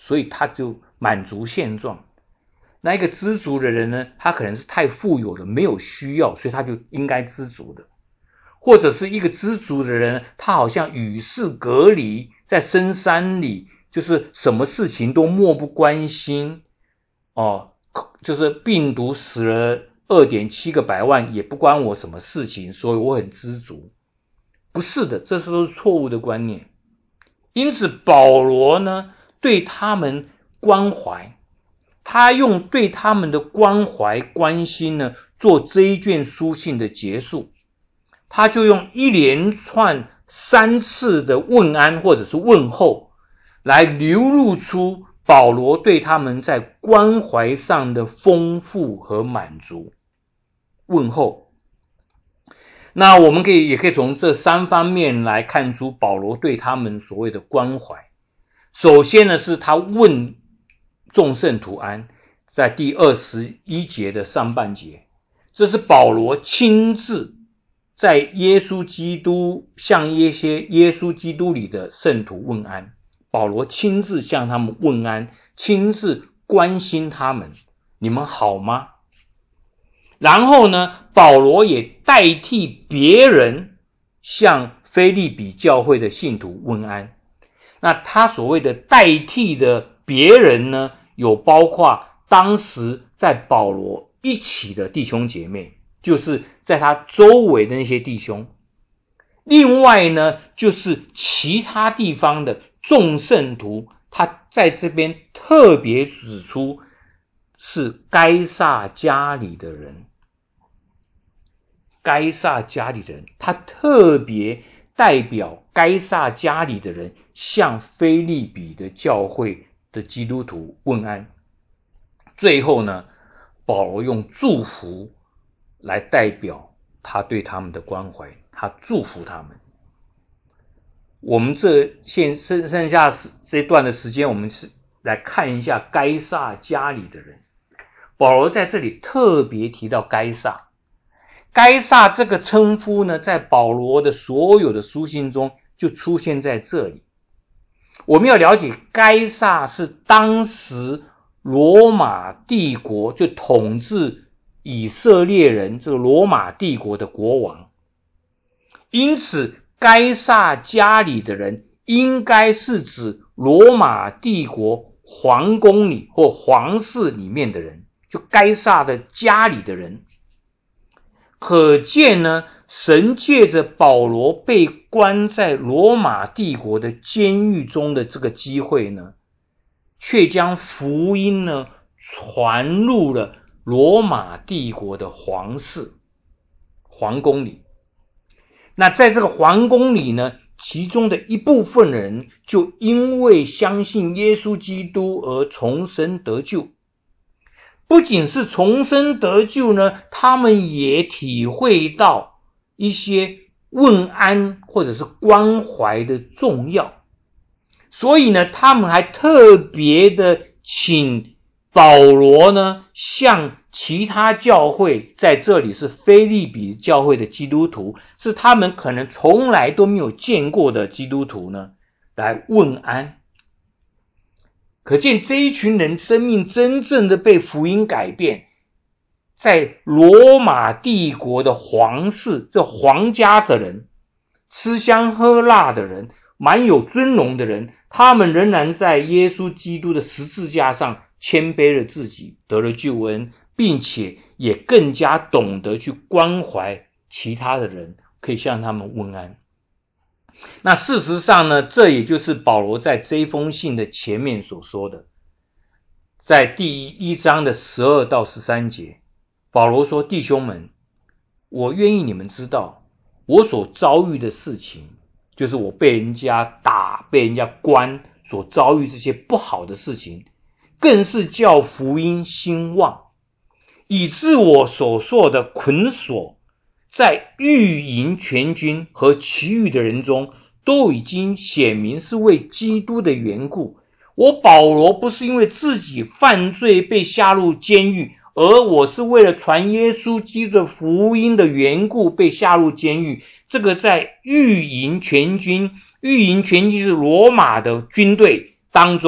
所以他就满足现状。那一个知足的人呢，他可能是太富有了，没有需要，所以他就应该知足的。或者是一个知足的人，他好像与世隔离，在深山里，就是什么事情都漠不关心哦，就是病毒死了 二点七 个百万也不关我什么事情，所以我很知足。不是的，这都是错误的观念。因此保罗呢，对他们关怀，他用对他们的关怀关心呢，做这一卷书信的结束。他就用一连串三次的问安或者是问候，来流露出保罗对他们在关怀上的丰富和满足。问候，那我们可以也可以从这三方面来看出保罗对他们所谓的关怀。首先呢，是他问众圣徒安，在第二十一节的上半节，这是保罗亲自在耶稣基督向一些耶稣基督里的圣徒问安，保罗亲自向他们问安，亲自关心他们，你们好吗？然后呢，保罗也代替别人向腓立比教会的信徒问安。那他所谓的代替的别人呢，有包括当时在保罗一起的弟兄姐妹，就是在他周围的那些弟兄。另外呢，就是其他地方的众圣徒，他在这边特别指出是该撒家里的人。该撒家里的人，他特别代表该撒家里的人向腓立比的教会的基督徒问安。最后呢，保罗用祝福来代表他对他们的关怀，他祝福他们。我们这现剩剩下这段的时间，我们是来看一下该撒家里的人。保罗在这里特别提到该撒。该撒这个称呼呢，在保罗的所有的书信中就出现在这里。我们要了解，该撒是当时罗马帝国就统治以色列人这个罗马帝国的国王，因此该撒家里的人应该是指罗马帝国皇宫里或皇室里面的人，就该撒的家里的人。可见呢，神借着保罗被关在罗马帝国的监狱中的这个机会呢，却将福音呢传入了罗马帝国的皇室皇宫里。那在这个皇宫里呢，其中的一部分人就因为相信耶稣基督而重生得救。不仅是重生得救呢，他们也体会到一些问安或者是关怀的重要。所以呢，他们还特别的请保罗呢，向其他教会，在这里是腓立比教会的基督徒，是他们可能从来都没有见过的基督徒呢，来问安。可见这一群人生命真正的被福音改变，在罗马帝国的皇室，这皇家的人，吃香喝辣的人，蛮有尊荣的人，他们仍然在耶稣基督的十字架上谦卑了自己，得了救恩，并且也更加懂得去关怀其他的人，可以向他们问安。那事实上呢，这也就是保罗在这封信的前面所说的，在第一章的十二到十三节，保罗说：弟兄们，我愿意你们知道，我所遭遇的事情，就是我被人家打，被人家关，所遭遇这些不好的事情，更是叫福音兴旺，以致我所受的捆锁，在御营全军和其余的人中，都已经显明是为基督的缘故。我保罗不是因为自己犯罪被下入监狱，而我是为了传耶稣基督的福音的缘故被下入监狱。这个在御营全军，御营全军是罗马的军队当中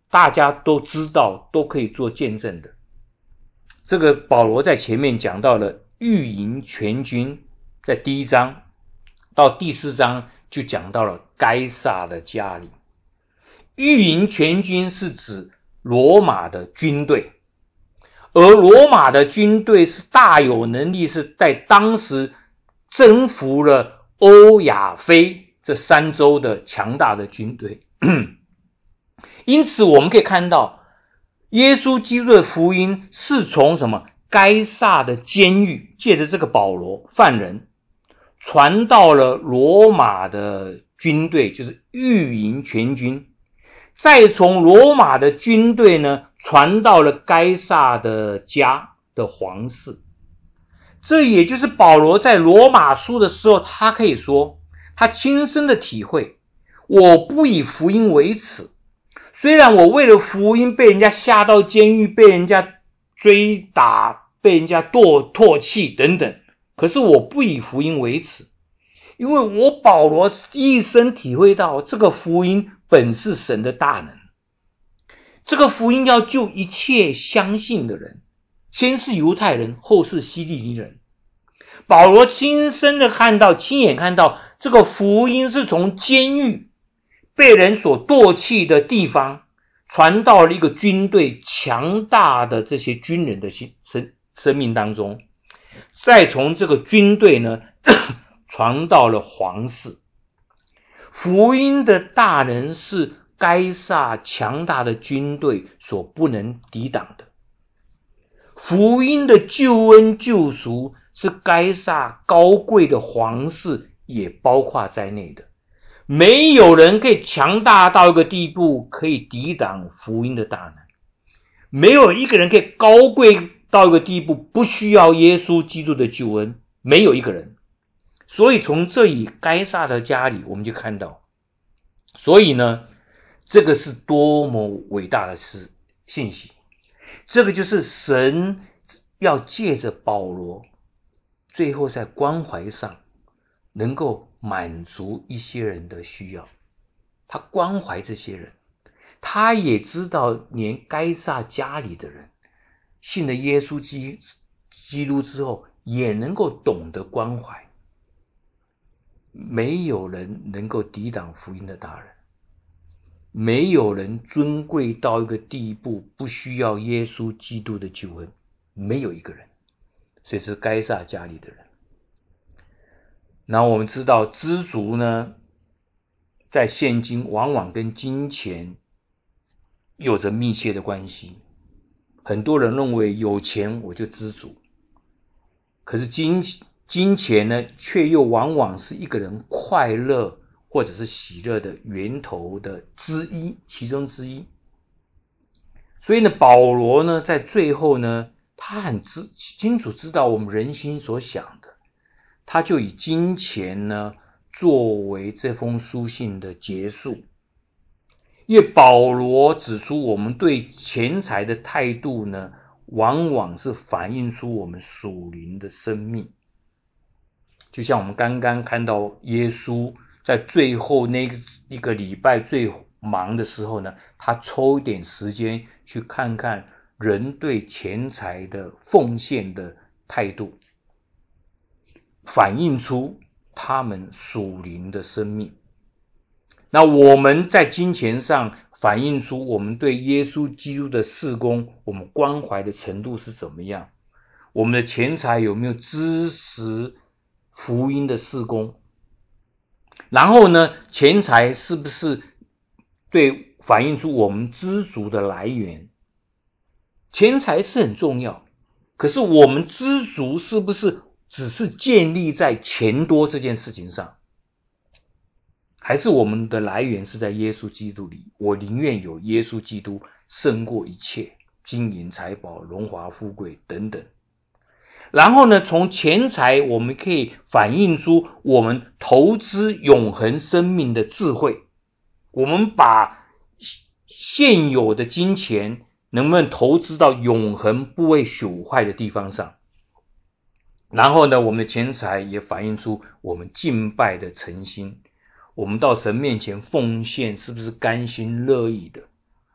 大家都知道，都可以做见证的。这个保罗在前面讲到了御营全军，在第一章到第四章就讲到了该撒的家里。御营全军是指罗马的军队，而罗马的军队是大有能力，是在当时征服了欧亚非这三洲的强大的军队。因此我们可以看到，耶稣基督的福音是从什么该撒的监狱，借着这个保罗犯人传到了罗马的军队，就是御营全军，再从罗马的军队呢传到了该撒的家的皇室。这也就是保罗在罗马书的时候，他可以说他亲身的体会，我不以福音为耻，虽然我为了福音被人家下到监狱，被人家追打，被人家唾唾弃等等，可是我不以福音为耻，因为我保罗一生体会到这个福音本是神的大能，这个福音要救一切相信的人，先是犹太人，后是希利尼人。保罗亲身的看到，亲眼看到这个福音是从监狱被人所唾弃的地方传到了一个军队强大的这些军人的生生命当中，再从这个军队呢传到了皇室。福音的大能是该撒强大的军队所不能抵挡的，福音的救恩救赎是该撒高贵的皇室也包括在内的，没有人可以强大到一个地步可以抵挡福音的大能，没有一个人可以高贵到一个地步不需要耶稣基督的救恩，没有一个人。所以从这里该撒的家里我们就看到，所以呢这个是多么伟大的事信息，这个就是神要借着保罗最后在关怀上能够满足一些人的需要，他关怀这些人，他也知道连该撒家里的人信了耶稣基基督之后也能够懂得关怀。没有人能够抵挡福音的大人，没有人尊贵到一个地步不需要耶稣基督的救恩，没有一个人，所以是该撒家里的人。然后我们知道知足呢，在现今往往跟金钱有着密切的关系。很多人认为有钱我就知足，可是金金钱呢，却又往往是一个人快乐或者是喜乐的源头的之一，其中之一。所以呢，保罗呢，在最后呢，他很知清楚知道我们人心所想的，他就以金钱呢作为这封书信的结束。因为保罗指出，我们对钱财的态度呢，往往是反映出我们属灵的生命。就像我们刚刚看到耶稣在最后那一个礼拜最忙的时候呢，他抽一点时间去看看人对钱财的奉献的态度，反映出他们属灵的生命。那我们在金钱上反映出我们对耶稣基督的事工，我们关怀的程度是怎么样？我们的钱财有没有支持福音的事工？然后呢，钱财是不是对反映出我们知足的来源？钱财是很重要，可是我们知足是不是只是建立在钱多这件事情上？还是我们的来源是在耶稣基督里？我宁愿有耶稣基督胜过一切金银财宝荣华富贵等等。然后呢，从钱财我们可以反映出我们投资永恒生命的智慧。我们把现有的金钱能不能投资到永恒不会朽坏的地方上？然后呢，我们的钱财也反映出我们敬拜的诚心。我们到神面前奉献是不是甘心乐意的？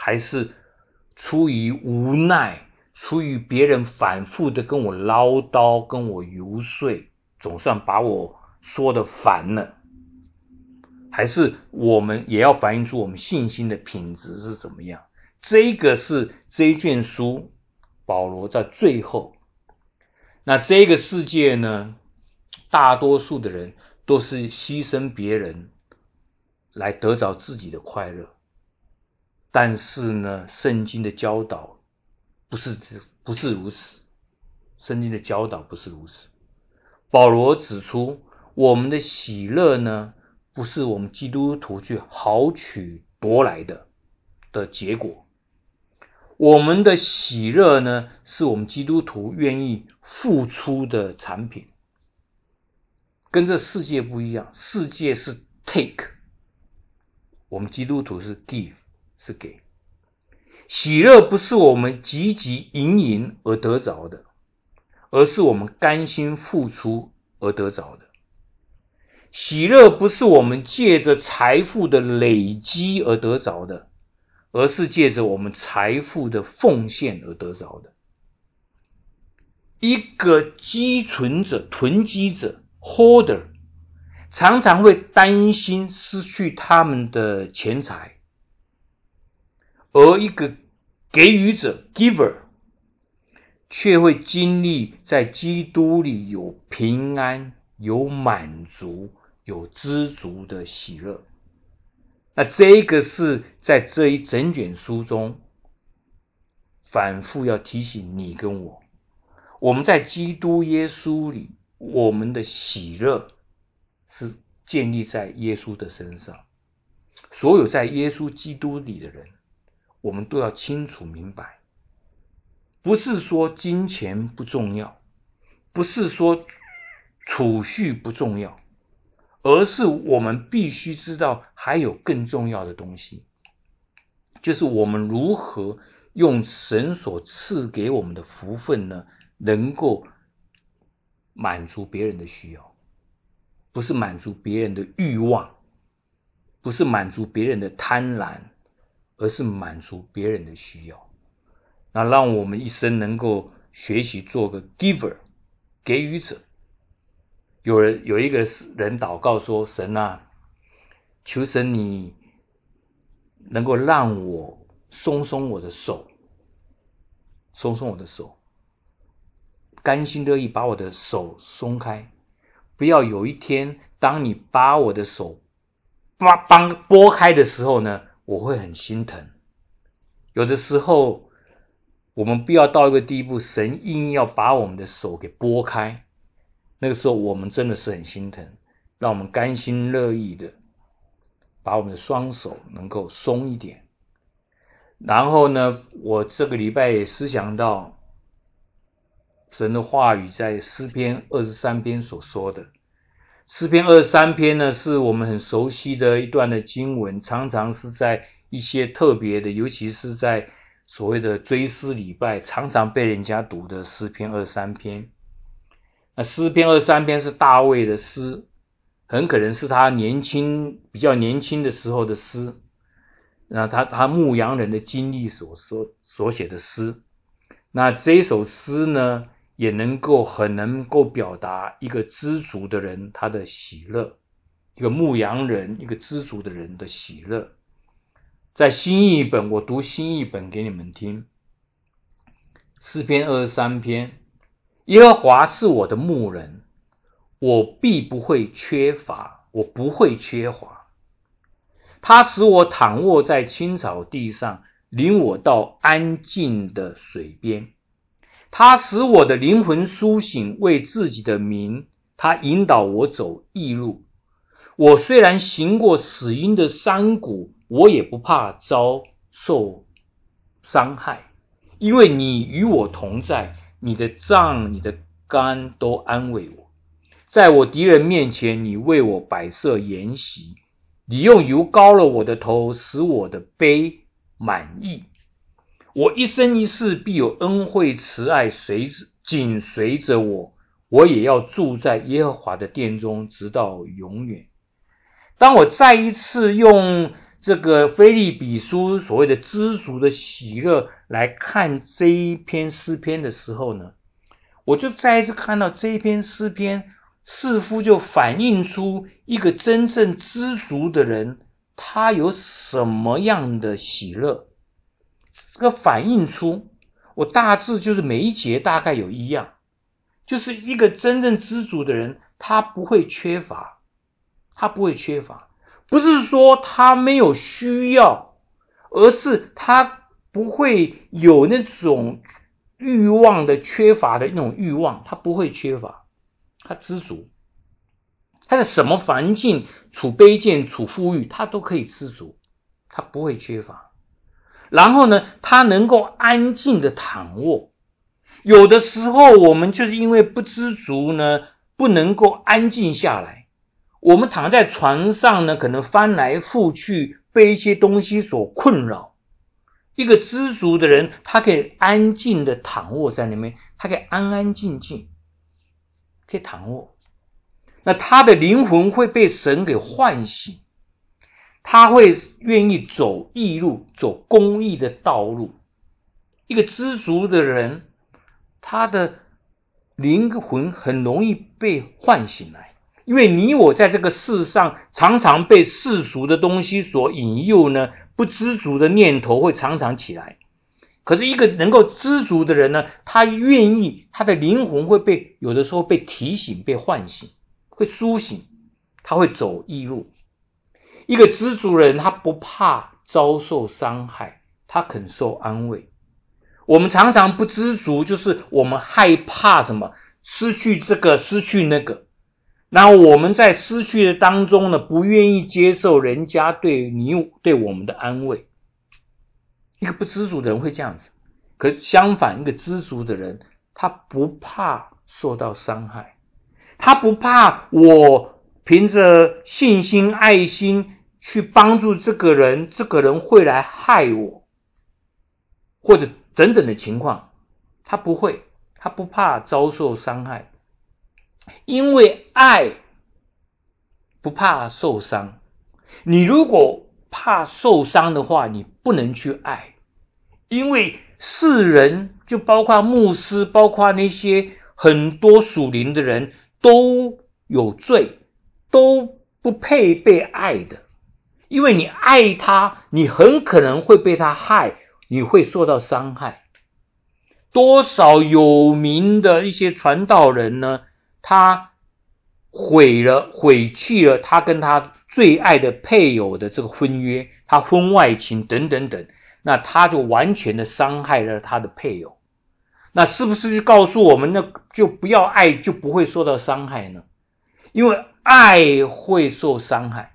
还是出于无奈，出于别人反复的跟我唠叨，跟我游说，总算把我说的烦了，还是我们也要反映出我们信心的品质是怎么样？这个是这一卷书保罗在最后，那这个世界呢，大多数的人都是牺牲别人来得着自己的快乐，但是呢，圣经的教导不是不是如此，圣经的教导不是如此。保罗指出，我们的喜乐呢，不是我们基督徒去豪取夺来的的结果，我们的喜乐呢，是我们基督徒愿意付出的产品。跟这世界不一样，世界是 take， 我们基督徒是 give， 是给。喜乐不是我们汲汲营营而得着的，而是我们甘心付出而得着的。喜乐不是我们借着财富的累积而得着的，而是借着我们财富的奉献而得着的。一个积存者、囤积者 holder 常常会担心失去他们的钱财，而一个给予者 giver 却会经历在基督里有平安、有满足、有知足的喜乐。那这个是在这一整卷书中反复要提醒你跟我，我们在基督耶稣里，我们的喜乐是建立在耶稣的身上。所有在耶稣基督里的人，我们都要清楚明白，不是说金钱不重要，不是说储蓄不重要，而是我们必须知道还有更重要的东西，就是我们如何用神所赐给我们的福分呢，能够满足别人的需要，不是满足别人的欲望，不是满足别人的贪婪，而是满足别人的需要。那让我们一生能够学习做个 giver， 给予者。有人有一个人祷告说，神啊，求神你能够让我松松我的手，松松我的手，甘心乐意把我的手松开，不要有一天当你把我的手帮拨开的时候呢，我会很心疼。有的时候我们不要到一个地步，神硬要把我们的手给拨开，那个时候我们真的是很心疼，让我们甘心乐意的把我们的双手能够松一点。然后呢，我这个礼拜也思想到神的话语在诗篇二十三篇所说的。诗篇二十三篇呢，是我们很熟悉的一段的经文，常常是在一些特别的，尤其是在所谓的追思礼拜，常常被人家读的诗篇二十三篇。那诗篇二十三篇是大卫的诗，很可能是他年轻比较年轻的时候的诗，那他他牧羊人的经历所所所写的诗。那这一首诗呢，也能够很能够表达一个知足的人他的喜乐，一个牧羊人，一个知足的人的喜乐。在新译本，我读新译本给你们听。诗篇二十三篇，耶和华是我的牧人，我必不会缺乏，我不会缺乏。他使我躺卧在青草地上，领我到安静的水边。他使我的灵魂苏醒，为自己的名，他引导我走义路。我虽然行过死荫的山谷，我也不怕遭受伤害，因为你与我同在，你的杖你的竿都安慰我。在我敌人面前，你为我摆设筵席，你用油膏了我的头，使我的杯满溢。我一生一世必有恩惠慈爱随紧随着我，我也要住在耶和华的殿中，直到永远。当我再一次用这个腓立比书所谓的知足的喜乐来看这一篇诗篇的时候呢，我就再一次看到这一篇诗篇似乎就反映出一个真正知足的人他有什么样的喜乐。这个反映出我大致就是每一节大概有一样，就是一个真正知足的人他不会缺乏，他不会缺乏，不是说他没有需要，而是他不会有那种欲望的缺乏的那种欲望，他不会缺乏，他知足，他在什么环境处卑贱处富裕他都可以知足，他不会缺乏。然后呢，他能够安静的躺卧。有的时候我们就是因为不知足呢，不能够安静下来，我们躺在床上呢，可能翻来覆去被一些东西所困扰。一个知足的人他可以安静的躺卧在那边，他可以安安静静可以躺卧，那他的灵魂会被神给唤醒，他会愿意走义路，走公义的道路。一个知足的人他的灵魂很容易被唤醒来，因为你我在这个世上常常被世俗的东西所引诱呢，不知足的念头会常常起来。可是一个能够知足的人呢，他愿意，他的灵魂会被有的时候被提醒，被唤醒，会苏醒，他会走义路。一个知足人他不怕遭受伤害，他肯受安慰。我们常常不知足，就是我们害怕什么，失去这个失去那个，然后我们在失去的当中呢，不愿意接受人家对你对我们的安慰。一个不知足的人会这样子，可相反，一个知足的人他不怕受到伤害，他不怕我凭着信心爱心去帮助这个人，这个人会来害我，或者等等的情况，他不会，他不怕遭受伤害，因为爱不怕受伤。你如果怕受伤的话，你不能去爱，因为世人就包括牧师，包括那些很多属灵的人都有罪，都不配被爱的。因为你爱他，你很可能会被他害，你会受到伤害。多少有名的一些传道人呢，他毁了毁弃了他跟他最爱的配偶的这个婚约，他婚外情等等等，那他就完全的伤害了他的配偶。那是不是就告诉我们，那就不要爱，就不会受到伤害呢？因为爱会受伤害，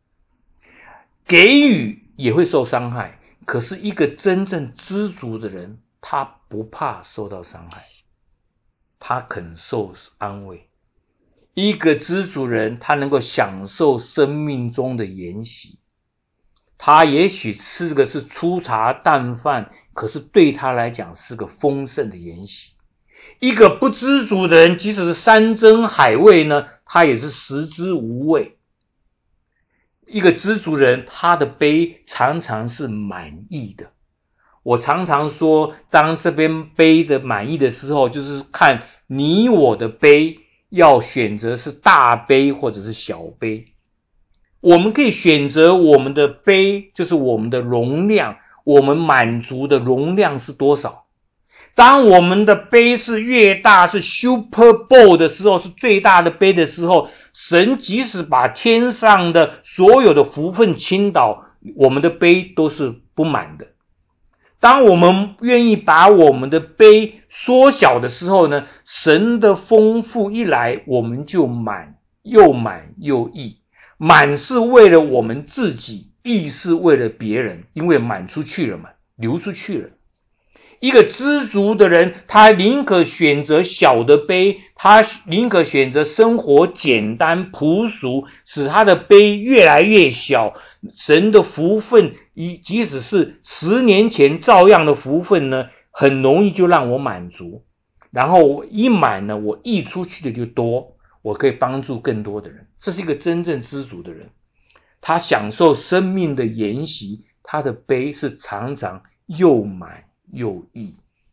给予也会受伤害，可是一个真正知足的人，他不怕受到伤害，他肯受安慰。一个知足人，他能够享受生命中的筵席，他也许吃的是粗茶淡饭，可是对他来讲是个丰盛的筵席。一个不知足的人，即使是山珍海味呢，他也是食之无味。一个知足人，他的杯常常是满意的。我常常说，当这边杯的满意的时候，就是看你我的杯要选择是大杯或者是小杯。我们可以选择我们的杯，就是我们的容量，我们满足的容量是多少。当我们的杯是越大，是 Super Bowl 的时候，是最大的杯的时候，神即使把天上的所有的福分倾倒，我们的杯都是不满的。当我们愿意把我们的杯缩小的时候呢，神的丰富一来，我们就满，又满又溢。满是为了我们自己，溢是为了别人，因为满出去了嘛，流出去了。一个知足的人，他宁可选择小的杯，他宁可选择生活简单朴素，使他的杯越来越小。神的福分，即使是十年前照样的福分呢，很容易就让我满足。然后我一满呢，我溢出去的就多，我可以帮助更多的人。这是一个真正知足的人。 他享受生命的筵席，他的杯是常常又满又溢。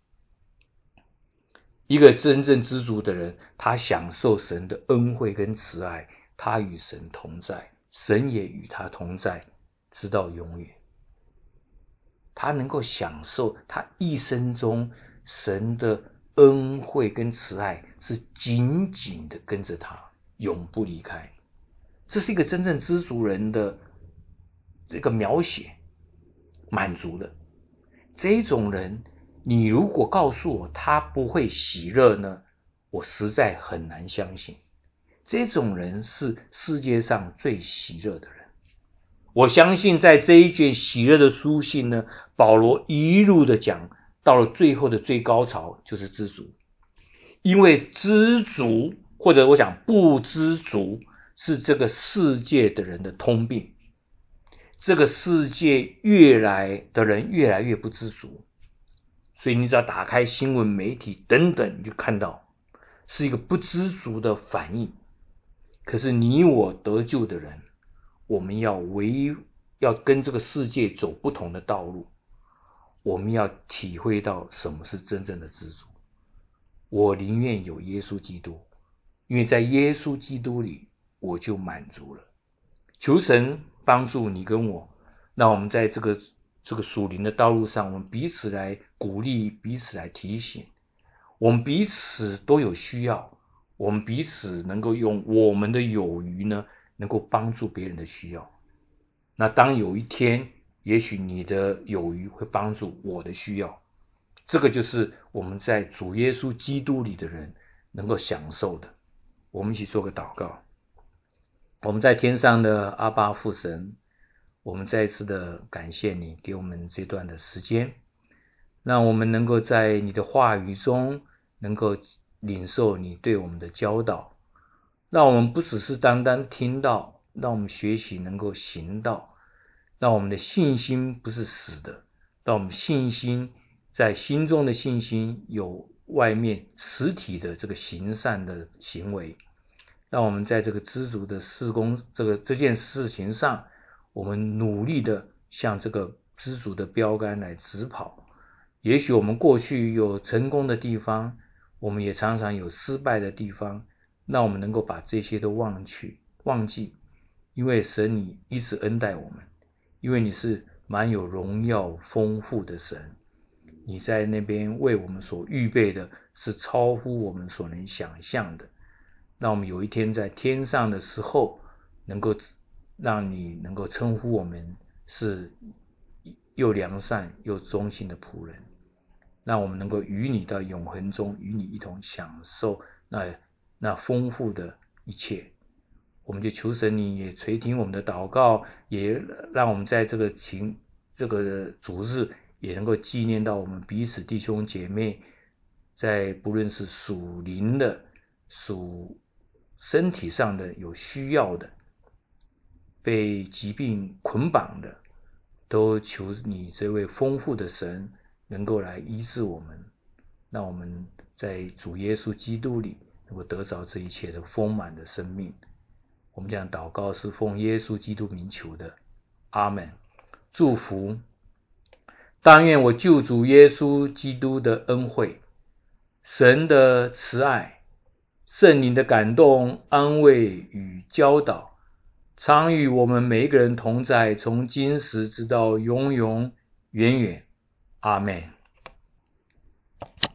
一个真正知足的人，他享受神的恩惠跟慈爱，他与神同在，神也与他同在，直到永远。他能够享受他一生中神的恩惠跟慈爱是紧紧的跟着他，永不离开。这是一个真正知足人的这个描写，满足的。这种人，你如果告诉我他不会喜乐呢，我实在很难相信。这种人是世界上最喜乐的人。我相信在这一卷喜乐的书信呢，保罗一路的讲到了最后的最高潮，就是知足。因为知足，或者我讲不知足，是这个世界的人的通病。这个世界越来的人越来越不知足，所以你只要打开新闻媒体等等，你就看到是一个不知足的反应。可是你我得救的人，我们要为要跟这个世界走不同的道路，我们要体会到什么是真正的知足。我宁愿有耶稣基督，因为在耶稣基督里我就满足了。求神帮助你跟我，让我们在这个这个属灵的道路上，我们彼此来鼓励，彼此来提醒，我们彼此都有需要，我们彼此能够用我们的有余呢，能够帮助别人的需要。那当有一天，也许你的有余会帮助我的需要，这个就是我们在主耶稣基督里的人能够享受的。我们一起做个祷告。我们在天上的阿爸父神，我们再一次的感谢你给我们这段的时间，让我们能够在你的话语中能够领受你对我们的教导，让我们不只是单单听到，让我们学习能够行道，让我们的信心不是死的，让我们信心在心中的信心有外面实体的这个行善的行为，让我们在这个知足的事工这个这件事情上，我们努力的向这个知足的标杆来直跑。也许我们过去有成功的地方，我们也常常有失败的地方，让我们能够把这些都忘去忘记，因为神你一直恩待我们，因为你是满有荣耀丰富的神，你在那边为我们所预备的是超乎我们所能想象的。让我们有一天在天上的时候，能够让你能够称呼我们是又良善又忠心的仆人，让我们能够与你到永恒中，与你一同享受那那丰富的一切。我们就求神你也垂听我们的祷告，也让我们在这个情这个主日也能够纪念到我们彼此弟兄姐妹，在不论是属灵的属身体上的有需要的，被疾病捆绑的，都求你这位丰富的神能够来医治我们，让我们在主耶稣基督里能够得着这一切的丰满的生命。我们这样祷告是奉耶稣基督名求的，阿们。祝福，但愿我救主耶稣基督的恩惠，神的慈爱，圣灵的感动、安慰与教导，常与我们每一个人同在，从今时直到永永远远。阿们。